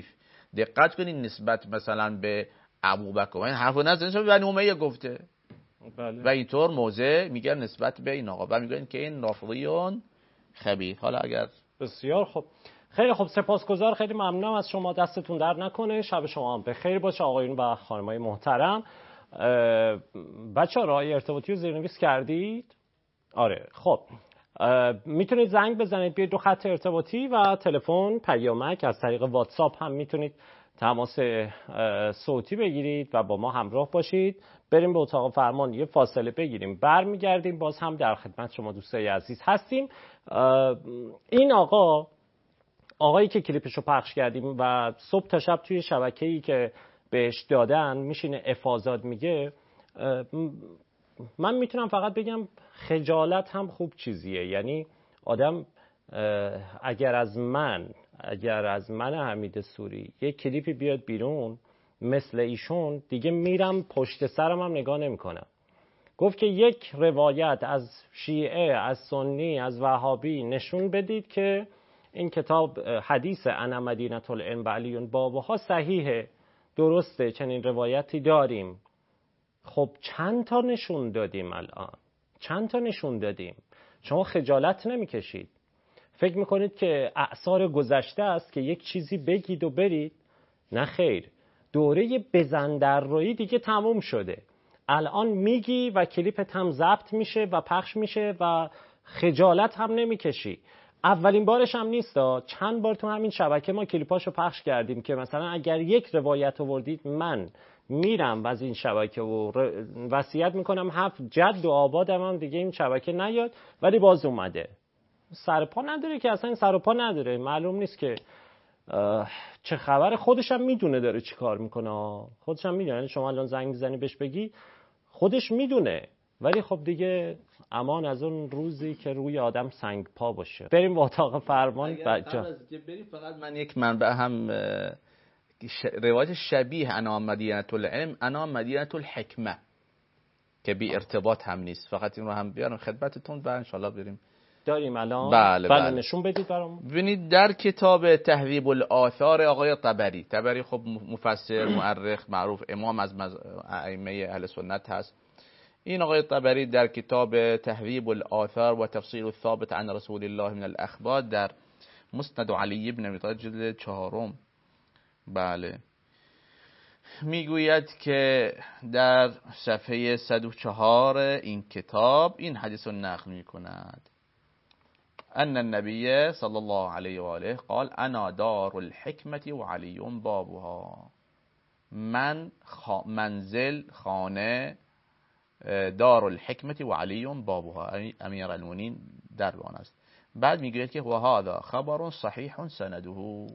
دقت کنین نسبت مثلا به ابوبکر این حرفو نزنید بنی امیه گفته. بله. و اینطور موضع میگن نسبت به این آقا و میگن که این رافضیون خبیث. حالا اگر بسیار خوب، خیلی خوب، سپاسگزار، خیلی ممنونم از شما، دستتون درد نکنه، شب شما هم بخیر باشه آقایون و خانمای محترم. بچه‌ها راه ارتباطی رو زیرنویس کردید؟ آره خب میتونید زنگ بزنید بیاید دو خط ارتباطی و تلفن پیامک از طریق واتساپ هم میتونید تماس صوتی بگیرید و با ما همراه باشید. بریم به اتاق فرمان یه فاصله بگیریم، برمیگردیم باز هم در خدمت شما دوستای عزیز هستیم. این آقا آقایی که کلیپشو پخش کردیم و صبح تا شب توی شبکه‌ای که بهش دادن میشینه افاضات میگه، من میتونم فقط بگم خجالت هم خوب چیزیه. یعنی آدم اگر از من اگر از من حمید سوری یک کلیپی بیاد بیرون مثل ایشون، دیگه میرم پشت سرم هم نگاه نمی کنم. گفت که یک روایت از شیعه، از سنی، از وهابی نشون بدید که این کتاب حدیث انا مدینة العلم و علی بابها صحیحه، درسته، چنین روایتی داریم. خب چند تا نشون دادیم الان؟ چند تا نشون دادیم؟ شما خجالت نمیکشید؟ فکر میکنید که اعصار گذشته است که یک چیزی بگید و برید؟ نه خیر، دوره بزن در رویی دیگه تموم شده. الان میگی و کلیپت هم ضبط میشه و پخش میشه و خجالت هم نمیکشی. اولین بارش هم نیستا، چند بار تو همین شبکه ما کلیپاشو پخش کردیم که مثلا اگر یک روایت آوردید من میرم و از این شبکه و وصیت میکنم هفت جد و آبادم هم دیگه این شبکه نیاد، ولی باز اومده. سر پا نداره که، اصلا این سر پا نداره، معلوم نیست که چه خبره. خودش هم میدونه داره چی کار میکنه، خودش هم میدونه. شما الان زنگ میزنی بهش بگی خودش میدونه، ولی خب دیگه امان از اون روزی که روی آدم سنگ پا باشه. بریم به اتاق فرمان. بچا بریم فقط من یک منبع هم روایت شبیه انا مدینة العلم انا مدینة الحکمه که بی ارتباط هم نیست، فقط این رو هم بیارم خدمتتون و انشالله بریم. داریم الان؟ بله بله, بله. نشون بدید برام. ببینید در کتاب تهذیب الاثار آقای طبری، طبری خب مفسر مؤرخ معروف امام از ائمه اهل سنت هست. این آقای طبری در کتاب تهذیب الاثار و تفسیر الثابت عن رسول الله من الاخبار در مسند علی بن ابی طالب جلد چهارم بله میگوید که در صفحه صد و چهار این کتاب این حدیث رو نقل میکند: ان النبی صلی الله علیه و آله قال انا دار الحکمت و علی بابها. من خا منزل خانه دار الحکمت و علی بابها، امیر المؤمنین در آن است. بعد میگوید که و هذا خبر صحیح سنده،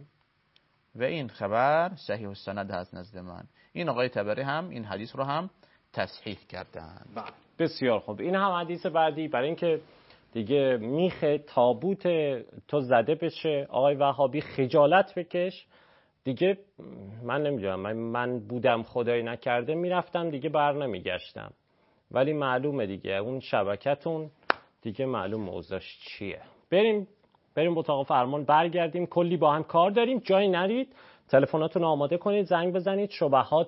و این خبر صحیح السند هست نزد من. این آقای طبری هم این حدیث رو هم تصحیح کردن. بسیار خوب، این هم حدیث بعدی. برای اینکه دیگه میخ تابوت تو زده بشه آقای وهابی، خجالت بکش دیگه. من نمیدونم، من, من بودم خدایی نکرده میرفتم دیگه بر نمیگشتم، ولی معلومه دیگه اون شبکتون دیگه معلوم موضوعش چیه. بریم بریم اتاق فرمان برگردیم، کلی با هم کار داریم. جایی نرید، تلفناتون آماده کنید، زنگ بزنید، شبهات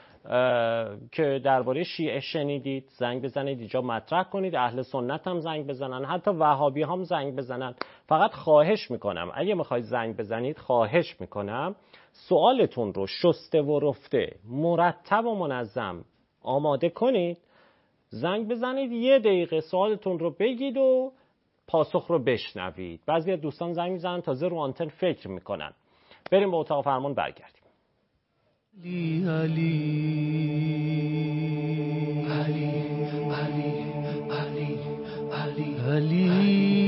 که درباره شیعه شنیدید زنگ بزنید اینجا مطرح کنید. اهل سنت هم زنگ بزنن، حتی وهابی هم زنگ بزنن. فقط خواهش میکنم اگه میخواید زنگ بزنید، خواهش میکنم سوالتون رو شسته و رفته مرتب و منظم آماده کنید، زنگ بزنید، یه دقیقه سوالتون رو بگید و پاسخ رو بشنوید. بعضی از دوستان زنگ میزنن تازه رو آنتن فکر میکنن. بریم به اتاق فرمان برگردیم. علی علی علی علی علی علی علی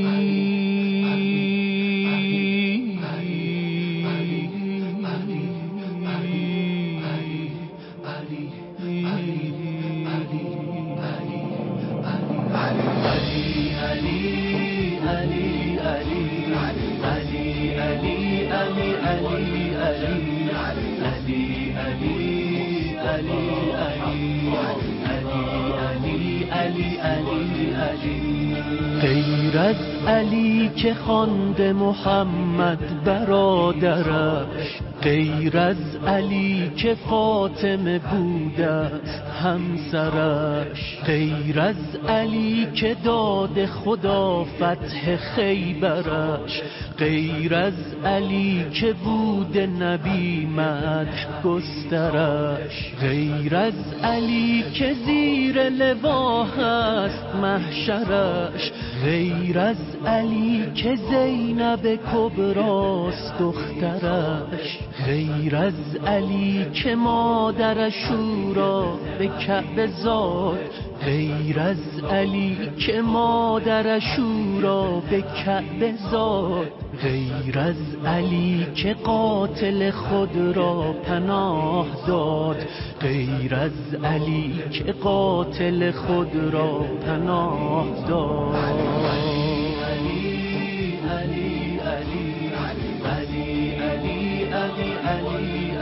غیر از علی که خوانده محمد برادرش، غیر از علی که فاطمه بوده است همسرش، غیر از علی که داد خدا فتح خیبرش، غیر از علی که بود نبی مدح گسترش، غیر از علی که زیر لوا هست محشرش، غیر از علی که زینب کبراست دخترش، غیر از علی که مادرش او را به کعبه زاد، غیر از علی که مادرش او را به کعبه زاد، غیر از علی که قاتل خود را پناه داد، غیر از علی که قاتل خود را پناه داد. علی علی علی علی علی علی علی علی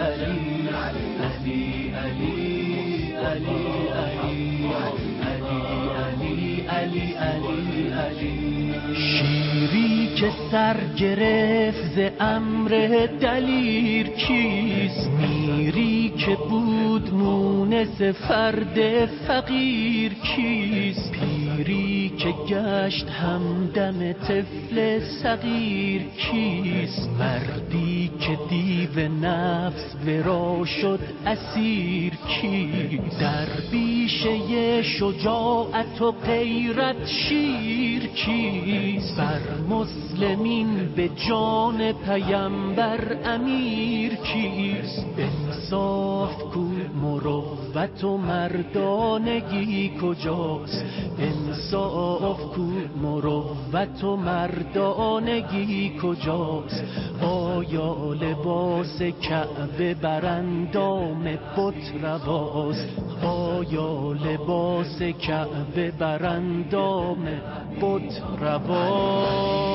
علی علی علی شیری که سر گرفت ز امر دلیر کیست، میری که بود مونس فرد فقیر کیست، پیری که گشت همدم طفل صغیر کیست، مردی که دیو نفس ورا شد اسیر کیست، در بیشه شجاعت و غیرت شیر کیست، بر مسلمین به جان پیمبر امیر کیست، انصاف کو مروت و مردانگی کجاست، انصاف کو مروت و مردانگی کجاست، آیا لباس کعبه بر اندام بت رواست، آیا لباس کعبه بر اندام بت رواست.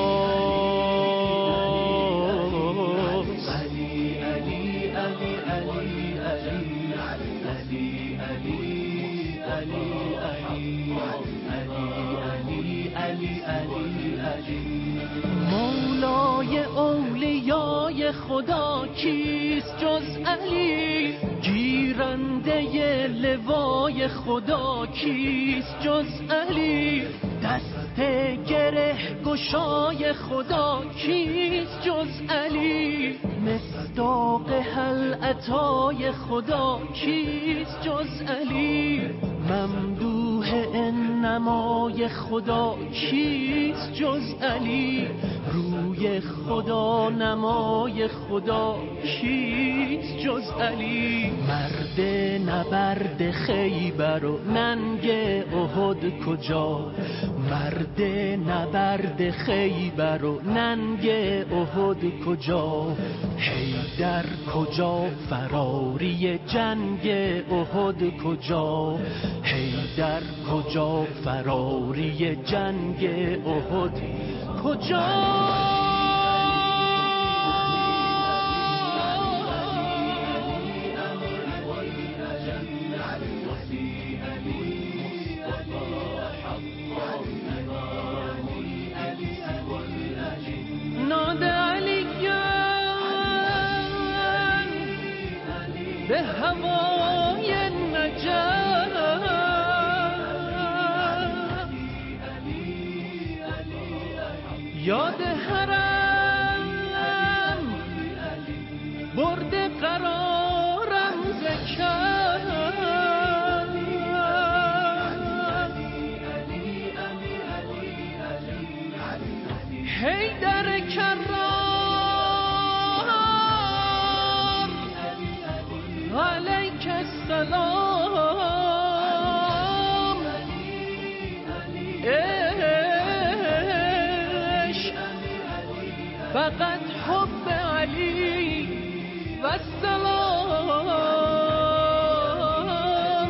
علی علی علی علی علی علی علی علی علی علی علی مولای اولیای خدا کیست جز علی، گیرنده لوای خدا کیست جز علی، دست گره گشای خدا کیست جز علی، مصداق هل اتای خدا کیست جز علی، ممدوح انمای خدا کیست جز علی، روی خدا نمای خدا کیست جز علی، مرد نبرد خیبر و ننگ احد کجا، مرد نبرد خیبر و ننگ احد کجا، حیدر کجا فراری جنگ احد کجا، حیدر کجا فراری جنگ احد کجا. نادى عليا بهواي النجاة یاد حرم برد قرارم زکر حیدر کرار علیک السلام، عشق فقط حب علی و السلام.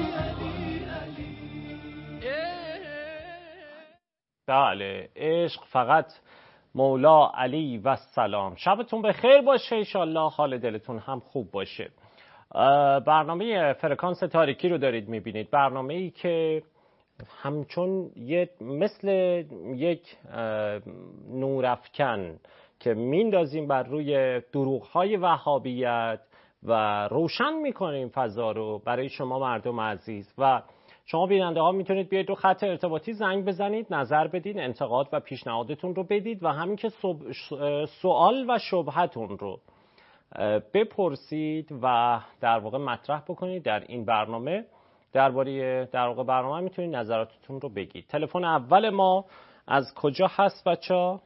بله، عشق فقط مولا علی و السلام. شبتون بخیر باشه، انشالله حال دلتون هم خوب باشه. برنامه فرکانس تاریکی رو دارید میبینید، برنامه‌ای که همچون یه مثل یک نورافکن که میندازیم بر روی دروغ‌های وهابیت و روشن میکنیم فضا رو برای شما مردم عزیز. و شما بیننده ها میتونید بیاید رو خط ارتباطی زنگ بزنید، نظر بدید، انتقاد و پیشنهادتون رو بدید و همین که سوال و شبهتون رو بپرسید و در واقع مطرح بکنید در این برنامه. درباره در واقع برنامه میتونید نظراتتون رو بگید. تلفن اول ما از کجا هست بچه‌ها؟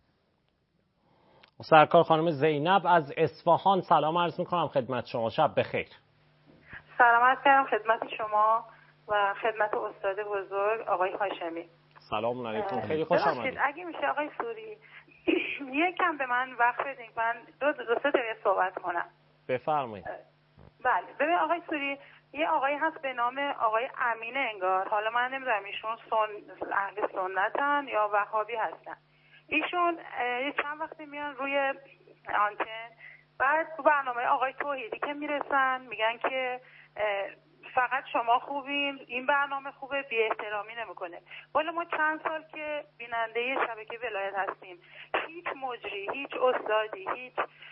سرکار خانم زینب از اصفهان. سلام عرض میکنم خدمت شما، شب بخیر. سلام عرض کردم خدمت شما و خدمت استاد بزرگ آقای هاشمی. سلام علیکم، خیلی خوش آمدید. اگه میشه آقای سوری یکم به من وقت بدین، من دو دو سه دقیقه صحبت کنم. بفرمایید. بله ببین آقای سوری، یه آقایی هست به نام آقای امین انگار، حالا من نمیدونم ایشون سن... اهل سنتن یا وهابی هستن. ایشون یه چند وقتی میان روی آنتن، بعد تو برنامه آقای توحیدی که میرسن میگن که فقط شما خوبین، این برنامه خوبه، بی احترامی نمیکنه. والا ما چند سال که بیننده شبکه ولایت هستیم، هیچ مجری، هیچ استادی، هیچ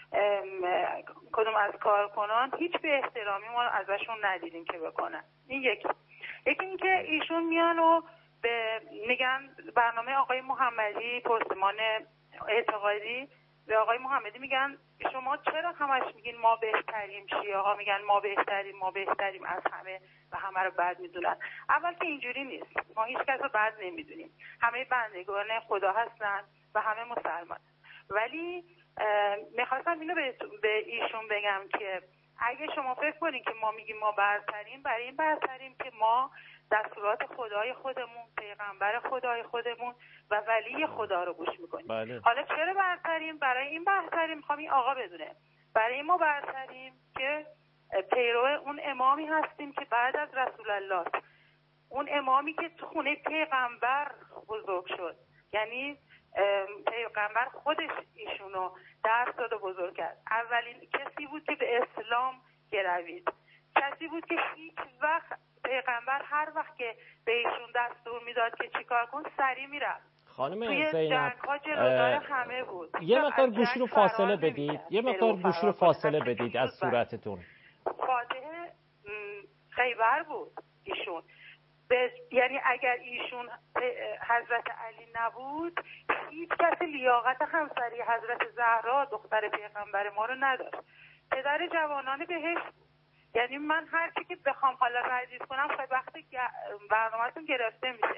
کدوم از کارکنان هیچ بی احترامی ما ازشون ندیدیم که بکنن. این یکی. یکی این که ایشون میان و به میگن برنامه آقای محمدی پرسمان اعتقادی، به آقای محمدی میگن شما چرا همش میگین ما بهتریم، شیعه ها میگن ما بهتریم ما بهتریم از همه و همه رو بد میدونن. اول که اینجوری نیست، ما هیچ کس رو بد نمیدونیم، همه بندگان خدا هستن و همه مسلمان. ولی میخواستم اینو به ایشون بگم که اگه شما فکر کنین که ما میگیم ما برتریم، برای این برتریم که ما دستورات خدای خودمون، پیغمبر خدای خودمون و ولی خدا رو گوش میکنیم. بله. حالا چرا برتریم؟ برای این برتریم، میخوام این آقا بدونه، برای ما برتریم که پیرو اون امامی هستیم که بعد از رسول الله، اون امامی که تو خونه پیغمبر بزرگ شد، یعنی پیغمبر خودش ایشونو درس داد و بزرگ کرد. اولین کسی بود که به اسلام گروید، کسی بود که هیچ وقت پیغمبر هر وقت که به ایشون دستور میداد که چیکار کن سری میرفت. خانم زینب همه بود. یه مقدار گوشی رو فاصله بدید، یه مقدار گوشی رو فاصله بدید از صورتتون. فاتح خیبر بود ایشون، یعنی اگر ایشون حضرت علی نبود، هیچ کس لیاقت همسری حضرت زهرا دختر پیغمبر ما رو نداشت. پدر جوانان بهشت. یعنی من هر چی که بخوام حالا ردیف کنم خیلی وقتی برنامه‌تون گرفته میشه.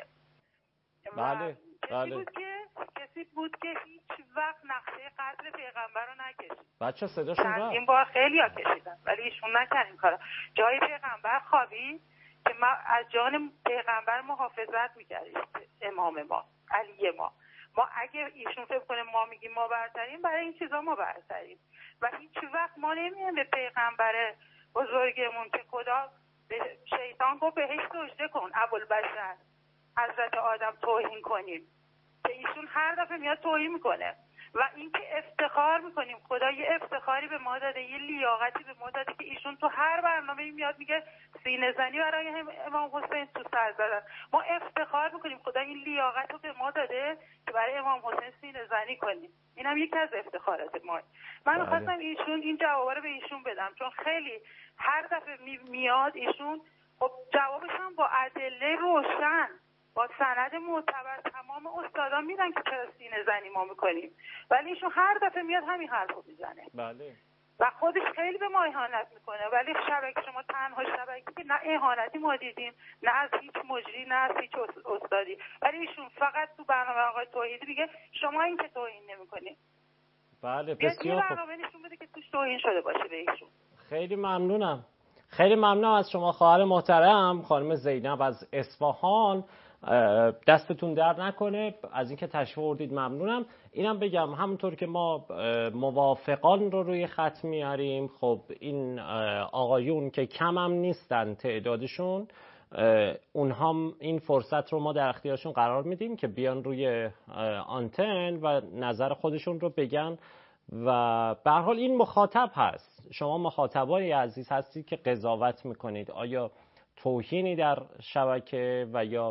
بله بله. کسی بود که کسی بود که هیچ وقت نقشه قتل پیغمبر رو نکشید. بچه صداشون رفت. این بار خیلی ها کشیدن ولی ایشون نکردیم کارا. جای پیغمبر خوابی که ما از جان پیغمبر محافظت میکردیم. امام ما، علی ما. ما اگه ایشون فکر کنه ما میگیم ما برتریم، برای این چیزا ما برتریم و هیچ وقت ما نمیگیم به پیغمبر بزرگمون که خدا به شیطان گفت بهش سجده کن، ابوالبشر حضرت آدم توهین کنیم، که ایشون هر دفعه میاد توهین میکنه. و اینکه افتخار میکنیم، خدا یه افتخاری به ما داده، یه لیاقتی به ما داده که ایشون تو هر برنامه میاد میگه سینه زنی برای امام حسین تو سر زدن. ما افتخار میکنیم خدا این لیاقت رو به ما داده که برای امام حسین سینه زنی کنیم. اینم یکی از افتخارات ما. من می‌خواستم ایشون این جوابا رو به ایشون بدم، چون خیلی هر دفعه میاد ایشون خب جوابش هم با ادله روشن، با سند معتبر تمام استادا میدن که چرا سینه زنی ما میکنیم، ولی ایشون هر دفعه میاد همین حرفو میزنه. بله. و خودش خیلی به ما اهانت میکنه، ولی شبکه شما تنها شبکه که نه اهانتی ما دیدیم، نه از هیچ مجری، نه از هیچ استادی، ولی ایشون فقط تو برنامه آقای توحیدی میگه شما این که توهین نمیکنید. بله بسیار خوب. برنامه نشون بده که توش توهین شده باشه به ایشون. خیلی ممنونم. خیلی ممنونم از شما خواهر محترم خانم زینب از اصفهان. دستتون در نکنه از اینکه تشریف آوردید، ممنونم. اینم بگم همونطور که ما موافقان رو روی خط میاریم، خب این آقایون که کم هم نیستن تعدادشون، اونها این فرصت رو ما در اختیارشون قرار میدیم که بیان روی آنتن و نظر خودشون رو بگن و به هر حال این مخاطب هست. شما مخاطبای عزیز هستید که قضاوت میکنید آیا توهینی در شبکه و یا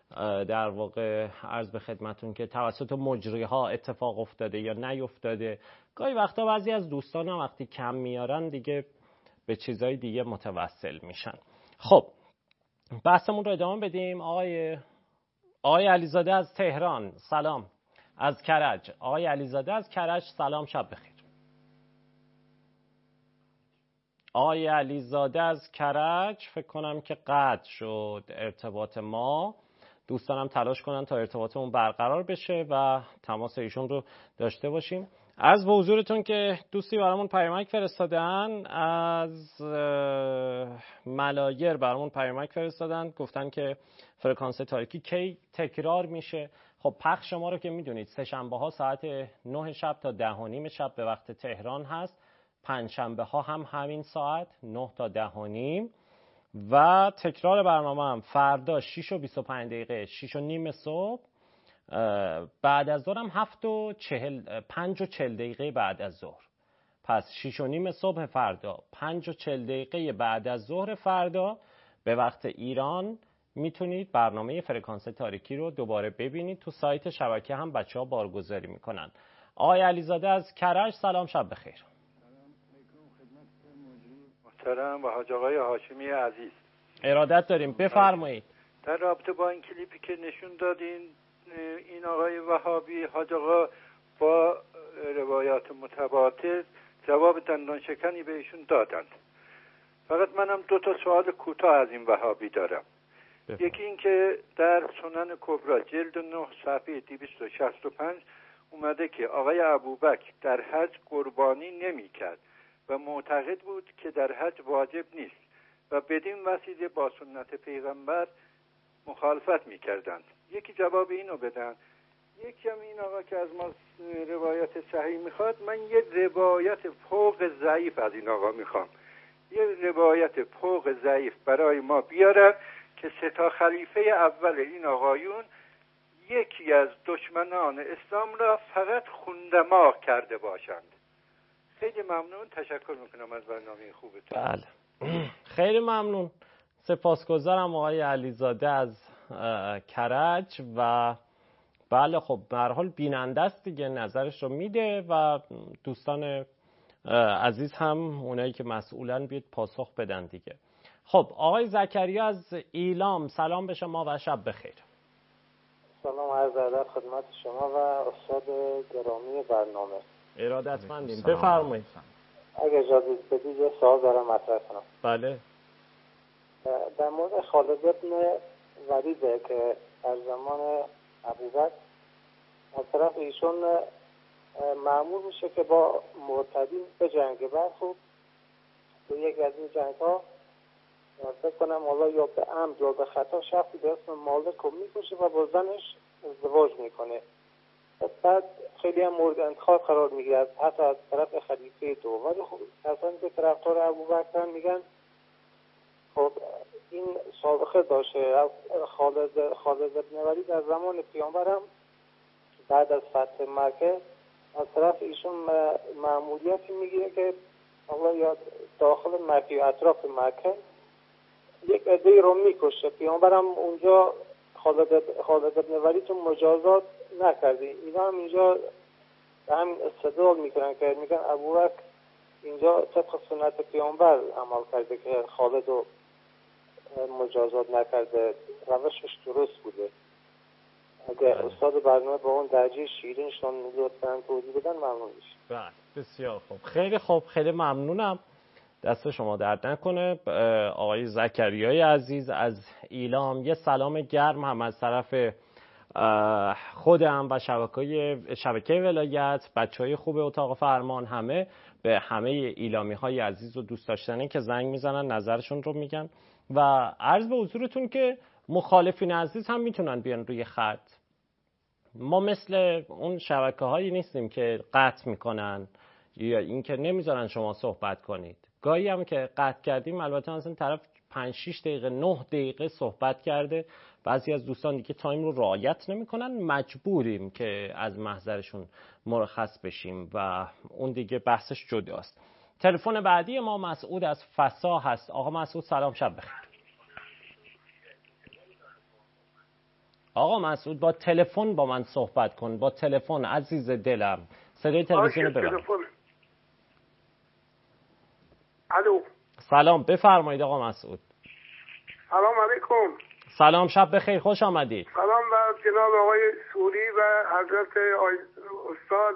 در واقع عرض به خدمتون که توسط مجری ها اتفاق افتاده یا نیفتاده. گاهی وقتا بعضی از دوستان هم وقتی کم میارن دیگه به چیزای دیگه متوسل میشن. خب بحثمون رو ادامه بدیم. آقای آقای علیزاده از تهران سلام. از کرج آقای علیزاده از کرج سلام، شب بخیر. آقای علیزاده از کرج فکر کنم که قطع شد ارتباط ما. دوستانم تلاش کنن تا ارتباطمون برقرار بشه و تماس ایشون رو داشته باشیم. از به حضورتون که دوستی برامون پیامک فرستادن، از ملایر برامون پیامک فرستادن، گفتن که فرکانس تاریکی کی تکرار میشه. خب پخش ما رو که میدونید سه شنبه ها ساعت نه شب تا ده و نیم شب به وقت تهران هست، پنج شنبه ها هم همین ساعت نه تا ده و نیم و تکرار برنامه هم فردا شش و بیست و پنج دقیقه شش و نیم صبح، بعد از ظهر هم هفت و چهل پنج و چهل دقیقه بعد از ظهر. پس شش و نیم صبح فردا، پنج و چهل دقیقه بعد از ظهر فردا به وقت ایران میتونید برنامه فرکانس تاریکی رو دوباره ببینید. تو سایت شبکه هم بچه ها بارگذاری میکنن. آقای علیزاده از کرج سلام، شب بخیر. محترم و حاج آقای هاشمی عزیز، ارادت داریم، بفرمایید. در رابطه با این کلیپی که نشون دادین، این آقای وهابی حاج آقا با روایات متواتر جواب دندان شکنی به ایشون دادند. فقط منم دو تا سوال کوتاه از این وهابی دارم. بفرم. یکی این که در سنن کبرا جلد نه صفحه دویست و شصت و پنج اومده که آقای ابوبکر در حج قربانی نمی کرد و معتقد بود که در حج واجب نیست و بدین وسیله با سنت پیغمبر مخالفت میکردند. یکی جواب اینو بدن. یکی هم این آقا که از ما روایت صحیح میخواد، من یه روایت فوق ضعیف از این آقا میخوام، یه روایت فوق ضعیف برای ما بیارن که سه تا خلیفه اول این آقایون یکی از دشمنان اسلام را فقط خوندماغ کرده باشند. خیلی ممنون، تشکر میکنم از برنامه خوبتون. بله خیلی ممنون، سپاسگزارم آقای علیزاده از کرج. و بله خب به هر حال بیننده است دیگه، نظرش رو میده و دوستان عزیز هم اونایی که مسئولن بیاد پاسخ بدن دیگه. خب آقای زکریا از ایلام سلام به شما و شب بخیر. سلام، عرض ادب خدمت شما و استاد گرامی برنامه. ارادتمندیم، بفرمایید. اگه اجازه بدید یه سوال دارم مطرح کنم. بله. در مورد خالد ابن ولیده که در زمان ابوبکر از طرف ایشون مأمور میشه که با مرتدین به جنگ برخورد. تو یک از این جنگ ها فکر کنم حالا یا به عمد یا به خطا شخصی به اسم مالک رو میکشه و با زنش ازدواج میکنه. بعد خیلی هم مورد انتقاد قرار میگیره حتی از طرف خلیفه دو. ولی خب اصلا که طرفدار ابوبکر میگن خب این سابقه داشته. خالد خالد ابن ولید در زمان پیامبر هم بعد از فتح مکه از طرف ایشون مأموریتی میگیره که حالا یا داخل مکه یا اطراف مکه یک عده‌ای رو میکشه. پیامبر هم اونجا خالد خالد ابن ولید رو مجازات نکرده. اینا هم اینجا هم استدلال میکنن که میگن ابوبکر اینجا طبق سنت پیامبر عمل کرده که خالد رو مجازات نکرده، روشش درست بوده. اگه استاد برنامه با اون درجه شیرینشون لطفاً توضیح بدن ممنون میشه. بله بسیار خوب، خیلی خوب، خیلی ممنونم، دست شما درد نکنه. آقای زکریای عزیز از ایلام یه سلام گرم هم از طرف خودم و شبکه شبکه ولایت، بچهای خوب اتاق فرمان، همه به همه ایلامی های عزیز و دوست داشتنی که زنگ میزنن نظرشون رو میگن. و عرض به حضورتون که مخالفین عزیز هم میتونن بیان روی خط. ما مثل اون شبکه هایی نیستیم که قطع میکنن یا اینکه نمیذارن شما صحبت کنید. گاهی هم که قطع کردیم البته مثلا طرف پنج شش دقیقه نه دقیقه صحبت کرده، بعضی از دوستان دیگه تایم رو رعایت نمیکنن، مجبوریم که از محضرشون مرخص بشیم و اون دیگه بحثش جداست. تلفن بعدی ما مسعود از فسا هست. آقا مسعود سلام، شب بخیر. آقا مسعود با تلفن با من صحبت کن، با تلفن عزیز دلم. صدای تلویزیون رو ببند. الو. سلام، بفرمایید آقا مسعود. سلام علیکم. سلام، شب بخیر، خوش آمدید. سلام بر جناب آقای سوری و حضرت استاد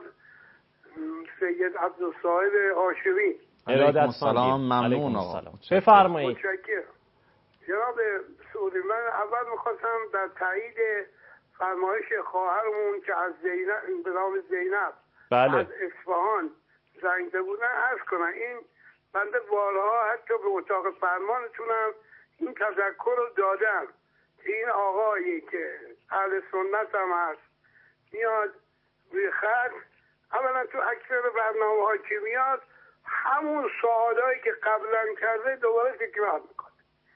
سید عبدالصاحب هاشمی. علیکم السلام. ممنون آقا. بفرمایید. جناب سوری، من اول میخواستم در تایید فرمایش خواهرمون که از زینب به نام زینب بله. از اصفهان زنگده بودن عرض کنم، این بنده بارها حتی به اتاق فرمانتونم این تذکر رو دادم که این آقایی که اهل سنت هم هست میاد روی خط، اولا تو اکثر برنامه ها که میاد همون سوالایی که قبلا کرده دوباره تکرار میکنه.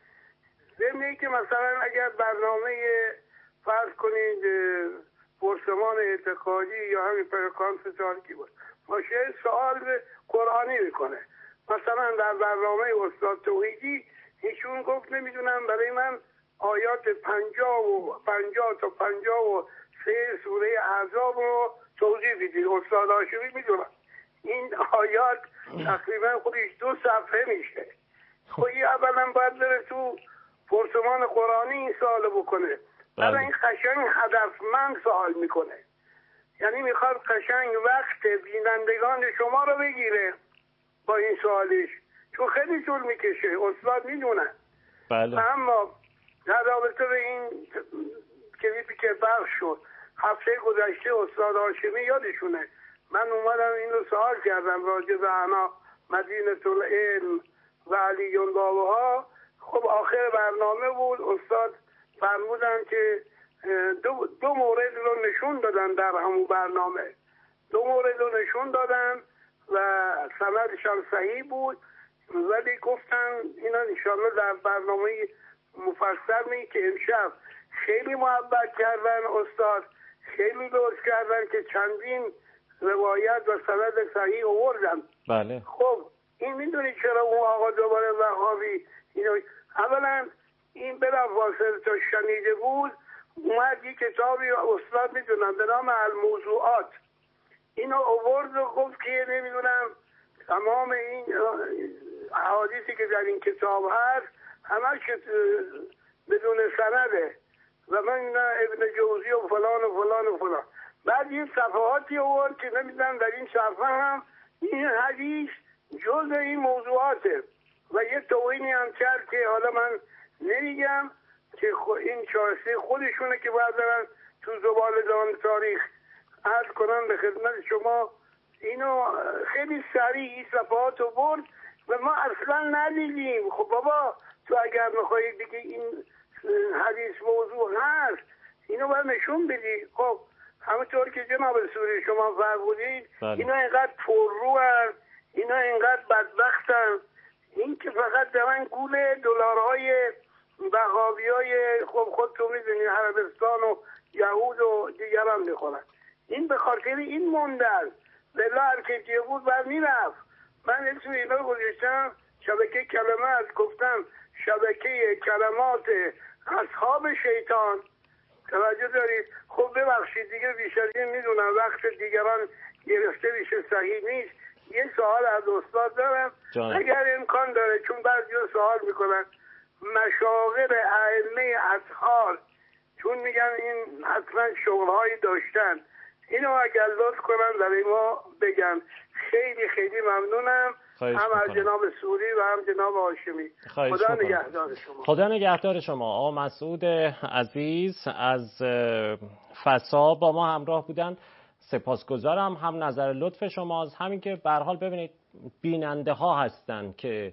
ضمن که مثلا اگر برنامه فرض کنید پرسمان اعتقادی یا همین فرکانس تاریکی بود باشه، سوال قرآنی میکنه. مثلا در برنامه استاد توحیدی ایشون گفت نمیدونم برای من آیات پنجاه و پنجاه تا پنجاه و سه سوره احزاب رو توضیح بدید. استاد هاشمی میدونم این آیات تقریبا خودش دو صفحه میشه. خودی اولا باید بره تو پرسمان قرآنی این سوال بکنه. بعد این قشنگ هدفمند سوال میکنه، یعنی میخواد قشنگ وقت بینندگان شما رو بگیره با این سوالش، چون خیلی طول میکشه، استاد میدونن. بله. اما در رابطه به این کلیپی که بخش شد هفته گذشته استاد هاشمی یادشونه من اومدم این رو سوال کردم راجع به انا مدینه العلم و علی باباها. خب آخر برنامه بود، استاد فرمودن که دو, دو مورد رو نشون دادن در همون برنامه، دو مورد رو نشون دادن و سندش هم صحیح بود، ولی گفتن اینا انشاءالله در برنامه مفصل می که امشب خیلی محبت کردن استاد، خیلی دوست کردن که چندین روایت و سند صحیح آوردن. بله. خب این میدونی چرا اون آقا دوباره وهابی اینو اولا این بلافاصله تا شنیده بود اومد یک کتابی استاد میدونم به نام الموضوعات اینو آورد و گفت که نمیدونم تمام این احادیثی که در این کتاب هست همش بدون سنده و من ابن جوزی و فلان و فلان و فلان. بعد این صفحاتی آورد که نمیدونم در این صفحه هم این حدیث جز این موضوعاته و یه توهینی هم کرد که حالا من نمیگم که این شایسته خودشونه که باید برن تو زبالدان تاریخ عرض کنم به خدمت شما. اینو خیلی سریع صفحات رو برد و ما اصلا ندیدیم. خب بابا تو اگر میخوایی بگی این حدیث موضوع هست اینو باید نشون بدی. خب همونطور که جناب سوری شما فرمودید اینا اینقدر پررو هست، اینا اینقدر بدبختن، این که فقط دارن گول دلارهای وهابیای خب خودتون میدونید عربستان و یهود و دیگران میخورن. این به خاطر این موندن بلا هرکتیه بود بر میرفت. من اسم اینا گذاشتم شبکه کلمات، گفتم شبکه کلمات اصحاب شیطان. توجه دارید؟ خب ببخشید دیگه بیش از این میدونم وقت دیگران گرفته میشه صحیح نیست. یه سوال از استاد دارم جان. اگر امکان داره چون بعضی سوال میکنن مشاغل ائمه اطهار چون میگن این حتما شغلهایی داشتن اینو اگر لطف کنن برای ما بگن خیلی خیلی ممنونم. هم از جناب سوری و هم جناب هاشمی. خدا نگهدار شما. خدا نگهدار شما. آقا مسعود عزیز از فسا با ما همراه بودن. سپاسگزارم هم نظر لطف شماست، همین که به هر حال ببینید بیننده ها هستن که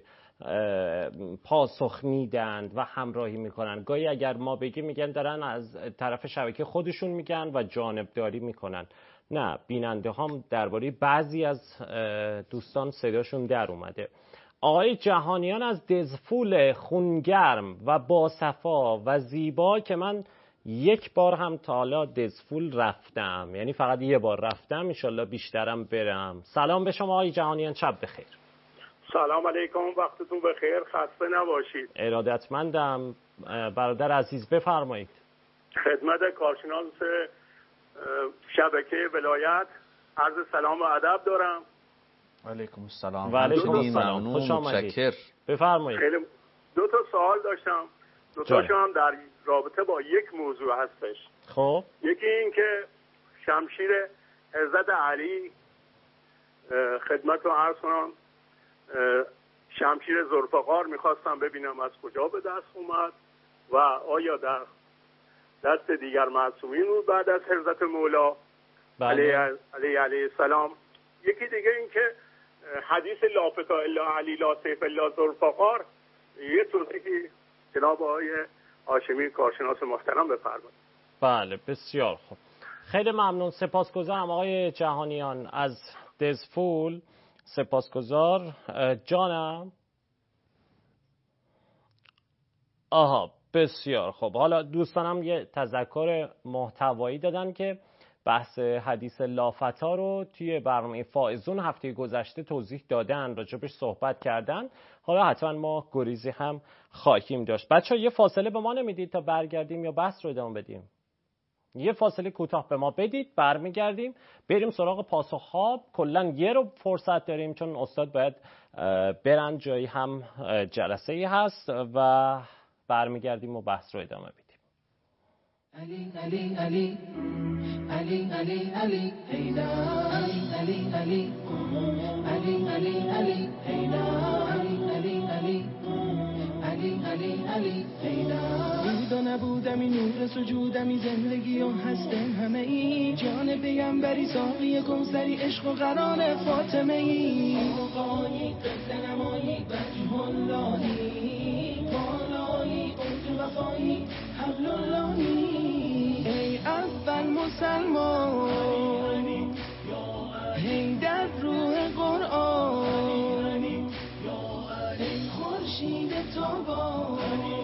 پاسخ میدن و همراهی میکنن. گاهی اگر ما بگیم میگن دارن از طرف شبکه خودشون میگن و جانبداری میکنن. نه، بیننده هم درباره بعضی از دوستان صداشون در اومده. آقای جهانیان از دزفول خونگرم و باصفا و زیبا که من یک بار هم تا حالا دزفول رفتم، یعنی فقط یه بار رفتم، انشالله بیشترم برم. سلام به شما آقای جهانیان، شب بخیر. سلام علیکم، وقتتون بخیر، خسته نباشید. ارادتمندم. برادر عزیز بفرمایید. خدمت کارشناس شبکه ولایت عرض سلام و ادب دارم. علیکم السلام. و علیکم همچنین السلام. ممنون، خوش آمدید. متشکر. بفرمایید. خیلی دو تا سوال داشتم. دو تاشو هم در رابطه با یک موضوع هستش. خب یکی این که شمشیر حضرت علی خدمت رو عرض کنم، شمشیر ذوالفقار میخواستم ببینم از کجا به دست اومد و آیا در دست دیگر معصومین بود بعد از حضرت مولا علیه علیه علیه السلام. یکی دیگه این که حدیث لا فتا الا علی لا سیف الا ذوالفقار، یه توضیحی جناب آقای هاشمی کارشناس محترم بفرمایید. بله بسیار خوب، خیلی ممنون، سپاسگزارم آقای جهانیان از دزفول، سپاسگزار. جانم آها بسیار خوب. حالا دوستانم یه تذکر محتوایی دادن که بحث حدیث لافتا رو توی برنامه فائزون هفته گذشته توضیح دادن، راجبش صحبت کردن. حالا حتما ما گریزی هم خواهیم داشت. بچه ها یه فاصله به ما نمیدید تا برگردیم یا بحث رو ادامه بدیم؟ یه فاصله کوتاه به ما بدید، برمیگردیم بریم سراغ پاسخ‌ها. کلا یه رو فرصت داریم چون استاد باید برن جایی، هم جلسه ای هست و برمیگردیم و بحث رو ادامه بدیم. علی علی علی علی علی علی ایلا علی علی علی علی علی علی ایلا علی علی علی علی علی علی ایلا بود و نبودمی، نور سجودمی، زندگی و هستم همه ای، جان پیغمبری، ساقی کوثری، عشق و قرار فاطمه ای، قانی قد نمایی، وجه اللهی، بالایی، قد وفایی، حبل اللهی. ای اول مسلمان، ای در روح قرآن، ای خورشید تابان،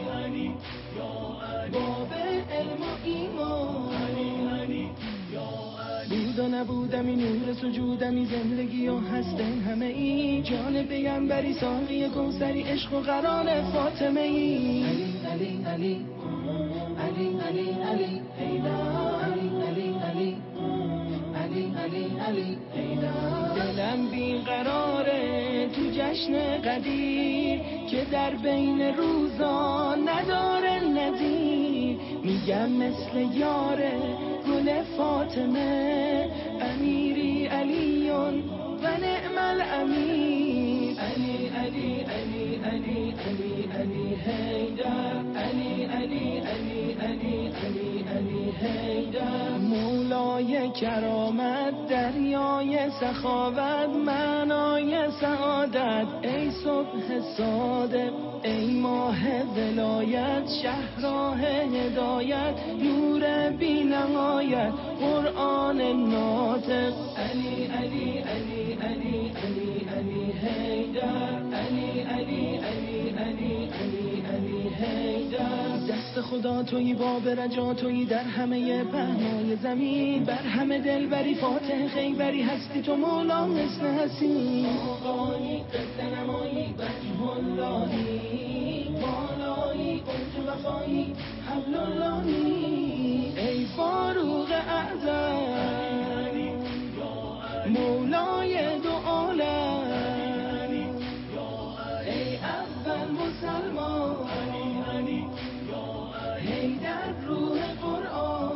باب علم و ایمان. بود و نبودمی، نور سجودمی، زندگی و هستم همه ای، جان پیغمبری، ساقی کوثری، عشق و قرار فاطمه ای. علی علی علی علی علی ایلا علی علی علی علی علی علی ایلا. دلم بیقراره تو جشن قدیر که در بین روزا نداره نظیر، میگم مثل یاره گل فاطمه، امیری علیون و نعم الامیر. علی علی علی علی علی علی حیدر، علی علی علی علی علی علی حیدر. مولای کرامت، دریای سخاوت، معنای سعادت، ای صبح صادق، ای ماه ولایت، شهراه هدایت، نور بی نهایت، قرآن ناطق. علی علی علی علی علی علی حیدر، علی علی علی علی علی علی حیدر. دست خدا تویی، باب رجا تویی، در همه پهنای زمین، بر همه دلبری، فاتح خیبری، هستی تو مولا حسن حسین. قانی قد نمایی، وجه اللهی، بالایی، قد وفایی، حبل اللهی. ای فاروق اعظم، مولای دو عالم، ای اول مسلمان، ای در روح قرآن.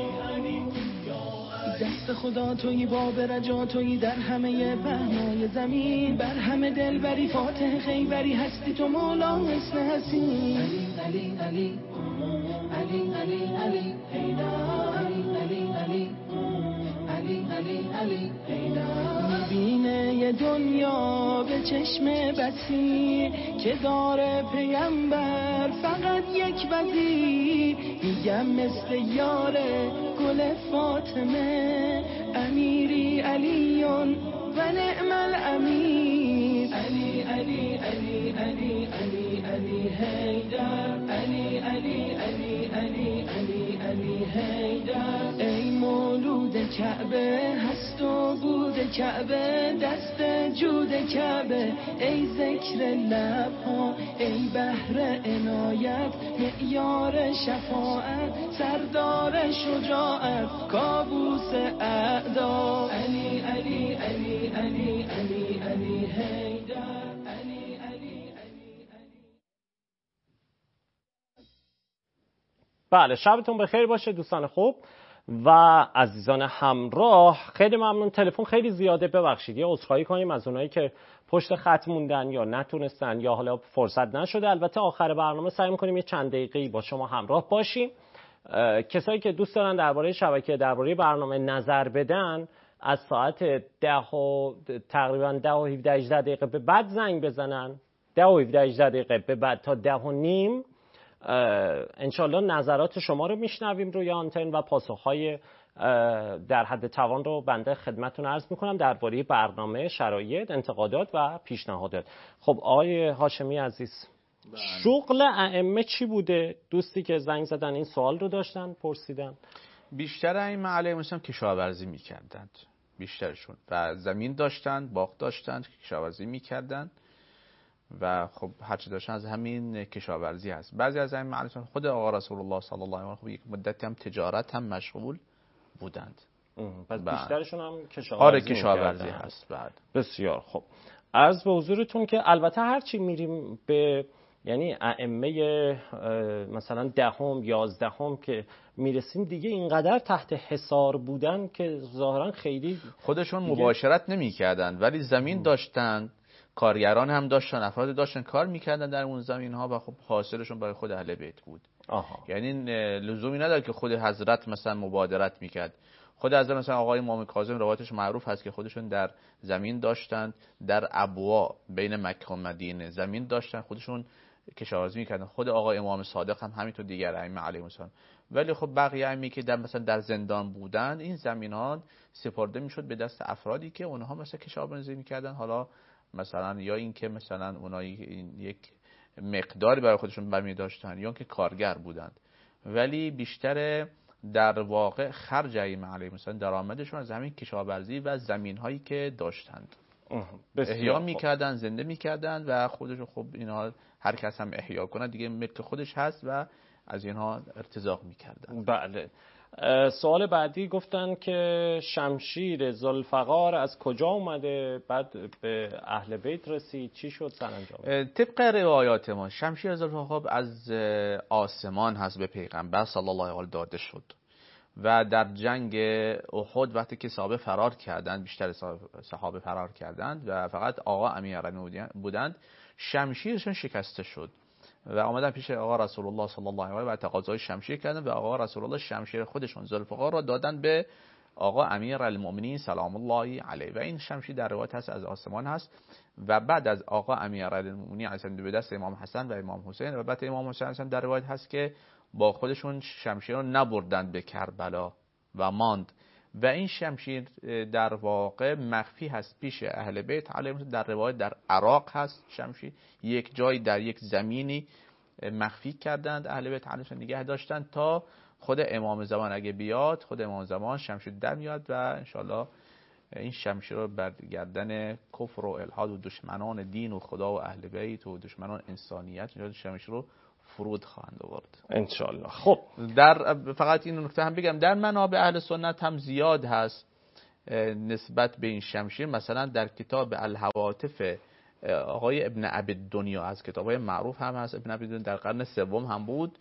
دست خدا تویی، باب رجا تویی، در همه پهنای زمین، بر همه دلبری، فاتح خیبری، هستی تو مولا حسن حسین. علی علی علی علی علی ایلا علی علی علی علی علی علی ایلا. میبینه یه دنیا به چشم بصیر که داره پیغمبر فقط یک وزیر، میگم مثل یاره گل فاطمه، امیری علیون و نعم الامیر. علی علی علی علی علی علی حیدر، علی علی علی علی علی علی حیدر. ای مولود کعبه هست و بود کعبه دست جود کعبه، ای ذکر لبها ای بحر عنایت، معیار شفاعت سردار شجاعت، کابوس اعدا. علی علی علی علی علی علی حیدر، علی علی علی علی. بله، شبتون بخیر باشه دوستان خوب و عزیزان همراه. خیلی ممنون. تلفن خیلی زیاده، ببخشید یه عذرخواهی کنیم از اونایی که پشت خط موندن یا نتونستن یا حالا فرصت نشده. البته آخر برنامه سعی می‌کنیم یه چند دقیقه‌ای با شما همراه باشیم. کسایی که دوست دارن درباره شبکه درباره برنامه نظر بدن از ساعت ده و تقریبا ده و هفده هجده دقیقه به بعد زنگ بزنن، ده و هفده هجده دقیقه به بعد تا ده و نیم انشالله نظرات شما رو میشنویم روی آنتن و پاسخهای در حد توان رو بنده خدمتتون عرض میکنم درباره برنامه، شرایط، انتقادات و پیشنهادات. خب آقای هاشمی عزیز، شغل ائمه چی بوده؟ دوستی که زنگ زدن این سوال رو داشتن پرسیدن. بیشتر ائمه علیهم السلام کشاورزی میکردند، بیشترشون، و زمین داشتند، باغ داشتند، کشاورزی میکردند و خب هرچی داشتن از همین کشاورزی هست. بعضی از ائمه علیهم السلام، خود آقا رسول الله صلی الله علیه و آله، خب یک مدتی هم تجارت هم مشغول بودند. پس بیشترشون هم کشاورزی آره کشاورزی هست. بعد بسیار خب، عرض به حضورتون که البته هرچی میریم به یعنی ائمه مثلا دهم یازدهم که میرسیم دیگه اینقدر تحت حصار بودن که ظاهرا خیلی خودشون مباشرت نمی‌کردند ولی زمین داشتن، کارگران هم داشتن، افراد داشتن کار میکردن در اون زمین ها و خب حاصلشون برای خود اهل بیت بود. آها. یعنی لزومی نداره که خود حضرت مثلا مبادرت میکرد. خود حضرت مثلا آقای امام کاظم روایتش معروف هست که خودشون در زمین داشتن، در ابوا بین مکه و مدینه زمین داشتن، خودشون کشاورزی میکردن. خود آقای امام صادق هم همینطور، دیگر ائمه علیهم السلام. ولی خب بقیه ائمه که در مثلا در زندان بودن، این زمین ها سپرده میشد به دست افرادی که اونها مثلا کشاورزی میکردن. حالا مثلا یا اینکه مثلا اونها یک مقداری برای خودشون برمی داشتن یا اینکه کارگر بودند، ولی بیشتر در واقع خرج ائمه علیهم السلام درآمدشون از همین کشاورزی و زمین هایی که داشتند احیا میکردن، زنده میکردن و خودشون خب اینها هر کس هم احیا کنه دیگه ملک خودش هست و از اینها ارتزاق میکردن. بله. سوال بعدی گفتن که شمشیر ذوالفقار از کجا اومده، بعد به اهل بیت رسید، چی شد سرانجام؟ طبق روایات ما شمشیر ذوالفقار از آسمان هست به پیغمبر صلی الله علیه و آله داده شد و در جنگ احد وقتی که صحابه فرار کردند، بیشتر صحابه فرار کردند و فقط آقا امیرالمومنین بودند، شمشیرشون شکسته شد و آمدن پیش آقا رسول الله صلی الله علیه و آله و تقاضای شمشیر کردن و آقا رسول الله شمشیر خودشون ذوالفقار را دادن به آقا امیرالمومنین سلام الله علیه و این شمشیر در روایت هست از آسمان هست و بعد از آقا امیرالمومنین علیه السلام به دست امام حسن و امام حسین و بعد امام حسین هم در روایت هست که با خودشون شمشیر رو نبردند به کربلا و ماند و این شمشیر در واقع مخفی هست پیش اهل بیت علیهم السلام. در روایت در عراق هست شمشیر، یک جایی در یک زمینی مخفی کردند اهل بیت علیهم السلام، نگه داشتند تا خود امام زمان اگه بیاد، خود امام زمان شمشیر در میاد و انشالله این شمشیر رو بر گردن کفر و الحاد و دشمنان دین و خدا و اهل بیت و دشمنان انسانیت شمشیر رو فرود خواهند آورد انشالله. خب در فقط این نکته هم بگم، در منابع اهل سنت هم زیاد هست نسبت به این شمشیر. مثلا در کتاب الهواتف آقای ابن ابی‌الدنیا، از کتابای معروف هم هست، ابن ابی‌الدنیا در قرن سوم هم بود،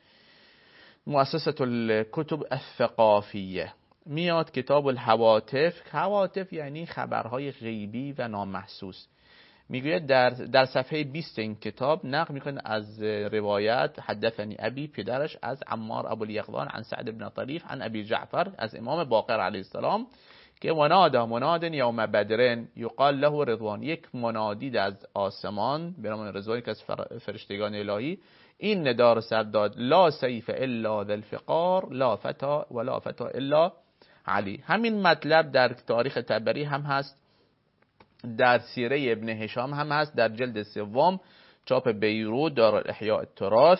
مؤسسه الکتب الثقافیه، میاد کتاب الهواتف. هواتف یعنی خبرهای غیبی و نامحسوس. میگوید در در صفحه بیست این کتاب نقل میکنه از روایت حدثنی ابی، پدرش، از عمار ابو الیقظان عن سعد بن طریف عن ابی جعفر از امام باقر علیه السلام که منادا مناد یوم بدر یقال له رضوان، یک منادی از آسمان به نام رضوانی که از فرشتگان الهی این ندا رو سر داد: لا سیف الا ذی الفقار، لا فتا ولا فتا الا علی. همین مطلب در تاریخ طبری هم هست، در سیره ابن هشام هم هست، در جلد سوم چاپ بیروت دار احیاء التراث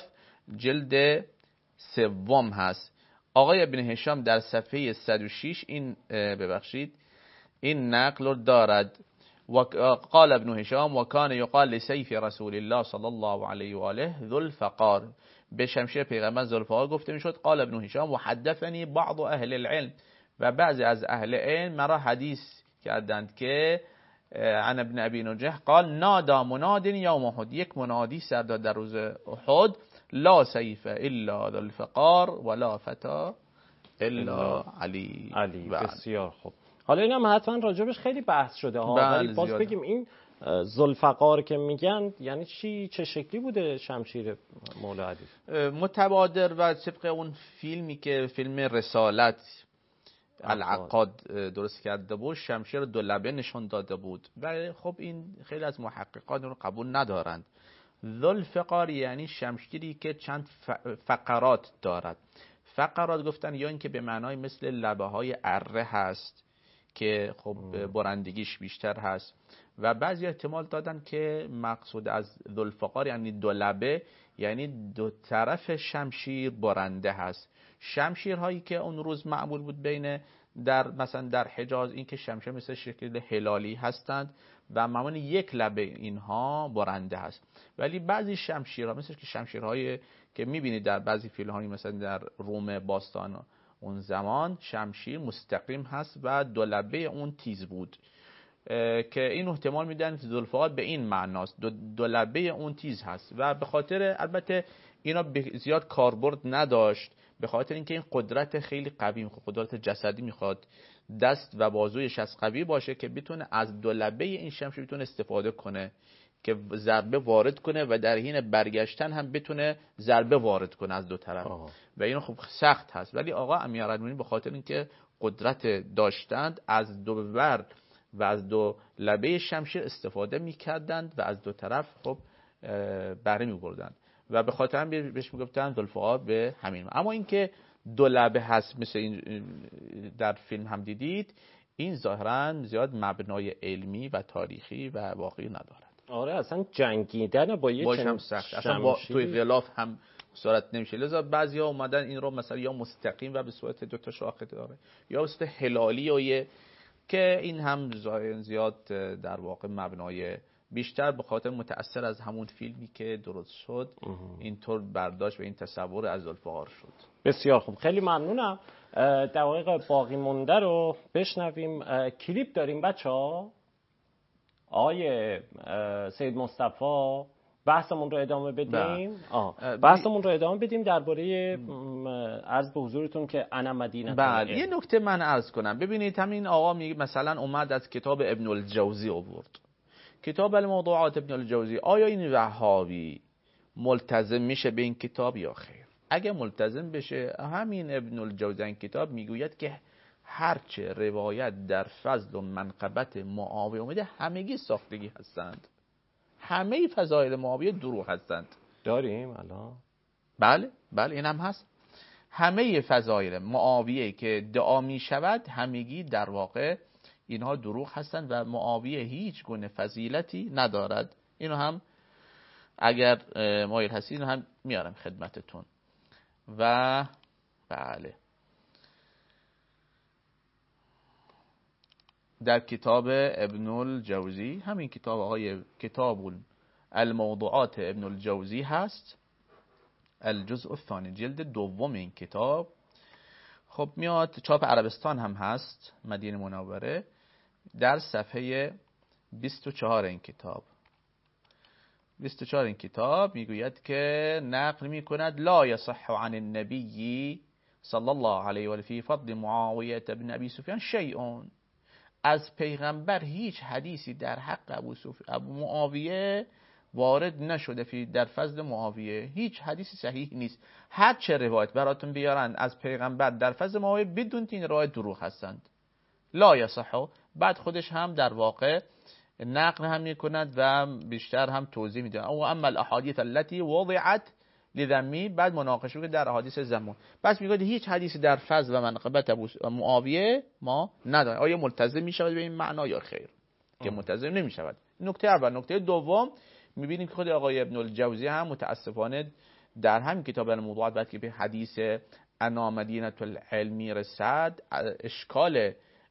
جلد سوم هست. آقای ابن هشام در صفحه صد و شش این ببخشید این نقل دارد. و قال ابن هشام و کان یقال لسیف رسول الله صلی الله علیه و آله ذو الفقار، به شمشیر پیغمبر ذو الفقار گفته میشد. قال ابن هشام و حدثنی بعض اهل العلم، و بعضی از اهل علم مرا حدیث کردند که عن ابن ابی نجح قال نادا مناد یوم احد، یک منادی سر داد در روز احد، لا سیف الا ذو الفقار ولا فتا الا علی. علی بسیار خوب. حالا این هم حتما راجبش خیلی بحث شده ها، ولی باز بگیم این ذوالفقار که میگن یعنی چی، چه شکلی بوده شمشیر مولا علی؟ متبادر و طبق اون فیلمی که فیلم رسالت العقاد درست کرده بود، شمشیر دو لبه نشان داده بود و خب این خیلی از محققان رو قبول ندارند. ذوالفقار یعنی شمشیری که چند فقرات دارد. فقرات گفتن یا اینکه به معنای مثل لبه های اره هست که خب برندگیش بیشتر هست، و بعضی احتمال دادن که مقصود از ذوالفقار یعنی دو لبه یعنی دو طرف شمشیر برنده هست. شمشیرهایی که اون روز معمول بود بین در مثلا در حجاز، این که شمشیر مثل شکل هلالی هستند و معمولا یک لبه اینها برنده هست، ولی بعضی شمشیرها مثل که شمشیرهایی که میبینید در بعضی فیلم‌های مثلا در روم باستان اون زمان، شمشیر مستقیم هست و دو لبه اون تیز بود، که این احتمال میدن که ذوالفقار به این معناست، دو, دو لبه اون تیز هست و به خاطر البته اینا زیاد کاربرد نداشت، به خاطر اینکه این قدرت خیلی قوی، قدرت جسدی میخواد، دست و بازویش از قوی باشه که بتونه از دو لبه این شمشیر بتونه استفاده کنه که ضربه وارد کنه و در حین برگشتن هم بتونه ضربه وارد کنه از دو طرف. آه. و این خب سخت هست، ولی آقا امیرالمومنین به خاطر اینکه قدرت داشتند از دو بر و از دو لبه شمشیر استفاده میکردند و از دو طرف خب بهره میبردند و به خاطر هم بهش میگفتن ذوالفقار به همین. اما اینکه دو لبه هست مثل این در فیلم هم دیدید، این ظاهرا زیاد مبنای علمی و تاریخی و واقعی ندارد. آره اصلا جنگیدن با یه چنین سخت، اصلا با توی غلاف هم صورت نمیشه، لذا بعضیا اومدن این رو مثلا یا مستقیم و به صورت دو تا شاخه داره یا به صورت هلالی و یه، که این هم زیاد در واقع مبنای بیشتر به خاطر متأثر از همون فیلمی که درست شد اینطور برداشت و این تصور از ذوالفقار شد. بسیار خوب، خیلی ممنونم. دقایق باقی مونده رو بشنویم. کلیپ داریم بچه‌ها. آقای سید مصطفی بحثمون رو ادامه بدیم. آه. بحثمون رو ادامه بدیم درباره عرض به حضورتون که انا مدینه. بله، یه نکته من عرض کنم. ببینید همین آقا میگه مثلا اومد از کتاب ابن الجوزی آورد، کتاب الموضوعات ابن الجوزی. آیا این وهابی ملتزم میشه به این کتاب یا خیر؟ اگه ملتزم بشه، همین ابن الجوزی این کتاب میگوید که هرچه روایت در فضل و منقبت معاویه اومده همگی ساختگی هستند، همه فضایل معاویه دروغ هستند. داریم الان؟ بله بله این هم هست. همه فضایل معاویه که دعا می شود همگی در واقع اینها دروغ هستند و معاویه هیچ گونه فضیلتی ندارد. اینو هم اگر مایل هستید اینو هم میارم خدمتتون. و بله در کتاب ابن الجوزی، همین کتاب آقای کتاب الموضوعات ابن الجوزی هست، الجزء الثانی، جلد دوم این کتاب. خب میاد چاپ عربستان هم هست، مدینه منوره، در صفحه بیست و چهار این کتاب بیست و چهار این کتاب میگوید که نقل میکند لا یصح عن النبی صلی الله علیه و آله فی فضل معاویه ابن ابی سفیان شیء. از پیغمبر هیچ حدیثی در حق ابو سفیان ابو معاویه وارد نشده، فی در فضل معاویه هیچ حدیثی صحیح نیست. هر چه روایت براتون بیارن از پیغمبر در فضل معاویه بدون این روایت دروغ هستند. لا یصح. بعد خودش هم در واقع نقل هم میکند و بیشتر هم توضیح میده. او اما الاحادیث التي وضعت لذمی، بعد مناقشه که در احادیث زمان، بس میگه هیچ حدیثی در فضل و منقبت ابو معاویه ما نداریم. آیا ملتزم میشود به این معنا یا خیر؟ که ملتزم نمیشود. نکته اول. نکته دوم، میبینیم که خود آقای ابن الجوزی هم متاسفانه در همین کتاب الموضوعات بعد که به حدیث انا مدینه العلم رسد، اشکال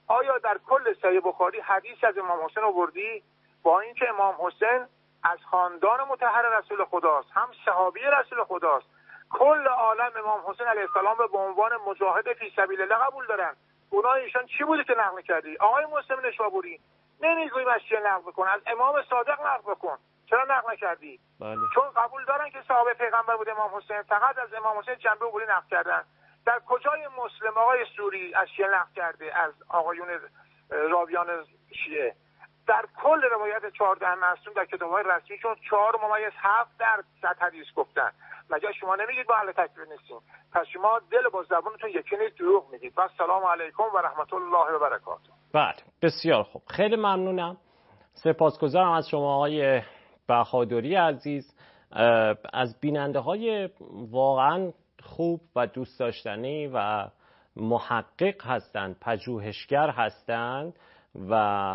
آیا در کل صحیح بخاری حدیث از امام حسین آوردی؟ با اینکه امام حسین از خاندان مطهر رسول خداست، هم صحابی رسول خداست، کل عالم امام حسین علیه السلام رو به عنوان مجاهد فی سبیل الله قبول دارن. اونها ایشان چی بوده که نقل کردی؟ آقای مسلم نشابوری نمیگوییم از چیه نقل بکن، از امام صادق نقل بکن، چرا نقل کردی؟ بله. چون قبول دارن که صحابه پیغمبر بوده امام حسین، فقط از امام حسین جنبه عبوری نقل کردن. در کجای مسلم آقای سوری از شیعه نقل کرده، از آقایون راویان شیعه؟ در کل روایت چهارده معصوم در کتاب‌های رسمیشون چهار ممیز هفت درصد حدیث گفتن. مگر شما نمیگید با اهل تکفیر نیستیم؟ پس شما دل با زبونتون یکی نیست، دروغ میگید. و السلام علیکم و رحمت الله و برکاته. بله بسیار خوب، خیلی ممنونم، سپاسگزارم از شما آقای بهادری عزیز. از بیننده های واقعا خوب و دوست داشتنی و محقق هستند، پژوهشگر هستند و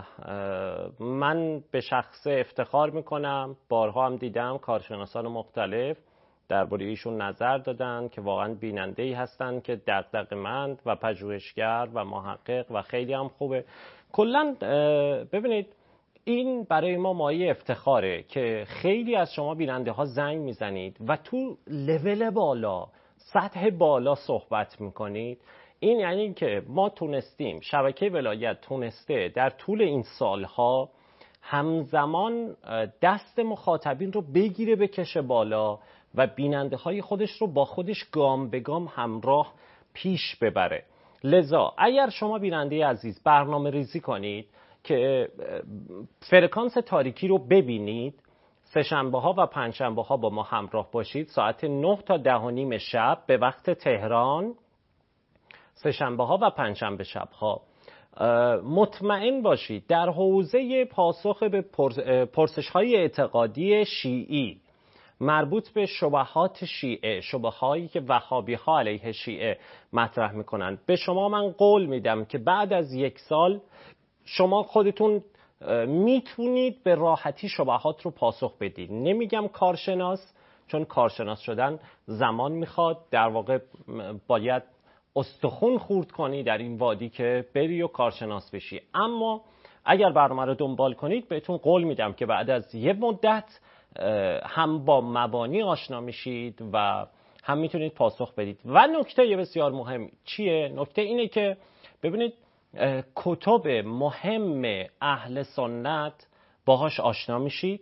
من به شخص افتخار میکنم. بارها هم دیدم کارشناسان مختلف درباره ایشون نظر دادن که واقعا بیننده‌ای هستن که دغدغه‌مند و پژوهشگر و محقق و خیلی هم خوبه. کلا ببینید این برای ما مایه افتخاره که خیلی از شما بیننده ها زنگ میزنید و تو لول بالا، سطح بالا صحبت میکنید. این یعنی که ما تونستیم، شبکه ولایت تونسته در طول این سالها همزمان دست مخاطبین رو بگیره بکشه بالا و بیننده های خودش رو با خودش گام به گام همراه پیش ببره. لذا اگر شما بیننده عزیز برنامه ریزی کنید که فرکانس تاریکی رو ببینید، سه شنبه ها و پنج شنبه ها با ما همراه باشید ساعت نه تا ده و نیم شب به وقت تهران، سه شنبه ها و پنج شنبه شب ها. مطمئن باشید در حوزه پاسخ به پرسش های اعتقادی شیعی مربوط به شبهات شیعه، شبههایی که وهابی ها علیه شیعه مطرح میکنن، به شما من قول میدم که بعد از یک سال شما خودتون میتونید به راحتی شبهات رو پاسخ بدید. نمیگم کارشناس، چون کارشناس شدن زمان میخواد، در واقع باید استخون خورد کنی در این وادی که بری و کارشناس بشی، اما اگر برنامه رو دنبال کنید بهتون قول میدم که بعد از یه مدت هم با مبانی آشنا میشید و هم میتونید پاسخ بدید. و نکته بسیار مهم چیه؟ نکته اینه که ببینید کتب مهم اهل سنت باهاش آشنا میشید.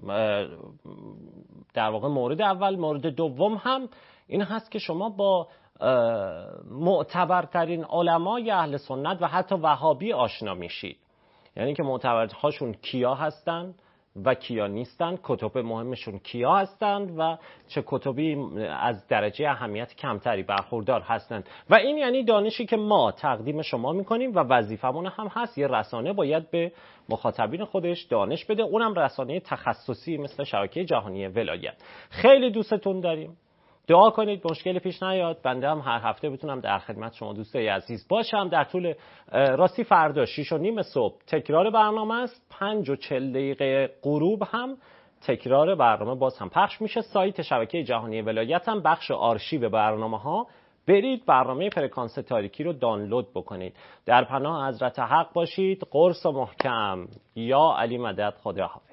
در واقع مورد اول. مورد دوم هم این هست که شما با معتبرترین علمای اهل سنت و حتی وهابی آشنا میشید، یعنی که معتبرهاشون کیا هستن و کیا نیستن، کتب مهمشون کیا هستند و چه کتبی از درجه اهمیت کمتری برخوردار هستند. و این یعنی دانشی که ما تقدیم شما میکنیم و وظیفمون هم هست. یه رسانه باید به مخاطبین خودش دانش بده، اونم رسانه تخصصی مثل شبکه جهانی ولایت. خیلی دوستتون داریم، دعا کنید مشکلی پیش نیاد، بنده هم هر هفته بتونم در خدمت شما دوستای عزیز باشم. در طول راستی فردا شیش و نیم صبح تکرار برنامه است، پنج و چل دقیقه غروب هم تکرار برنامه باز هم پخش میشه. سایت شبکه جهانی ولایت هم بخش آرشیو برنامه ها، برید برنامه فرکانس تاریکی رو دانلود بکنید. در پناه حضرت حق باشید. قرص و محکم. یا علی مدد. خدا حافظ.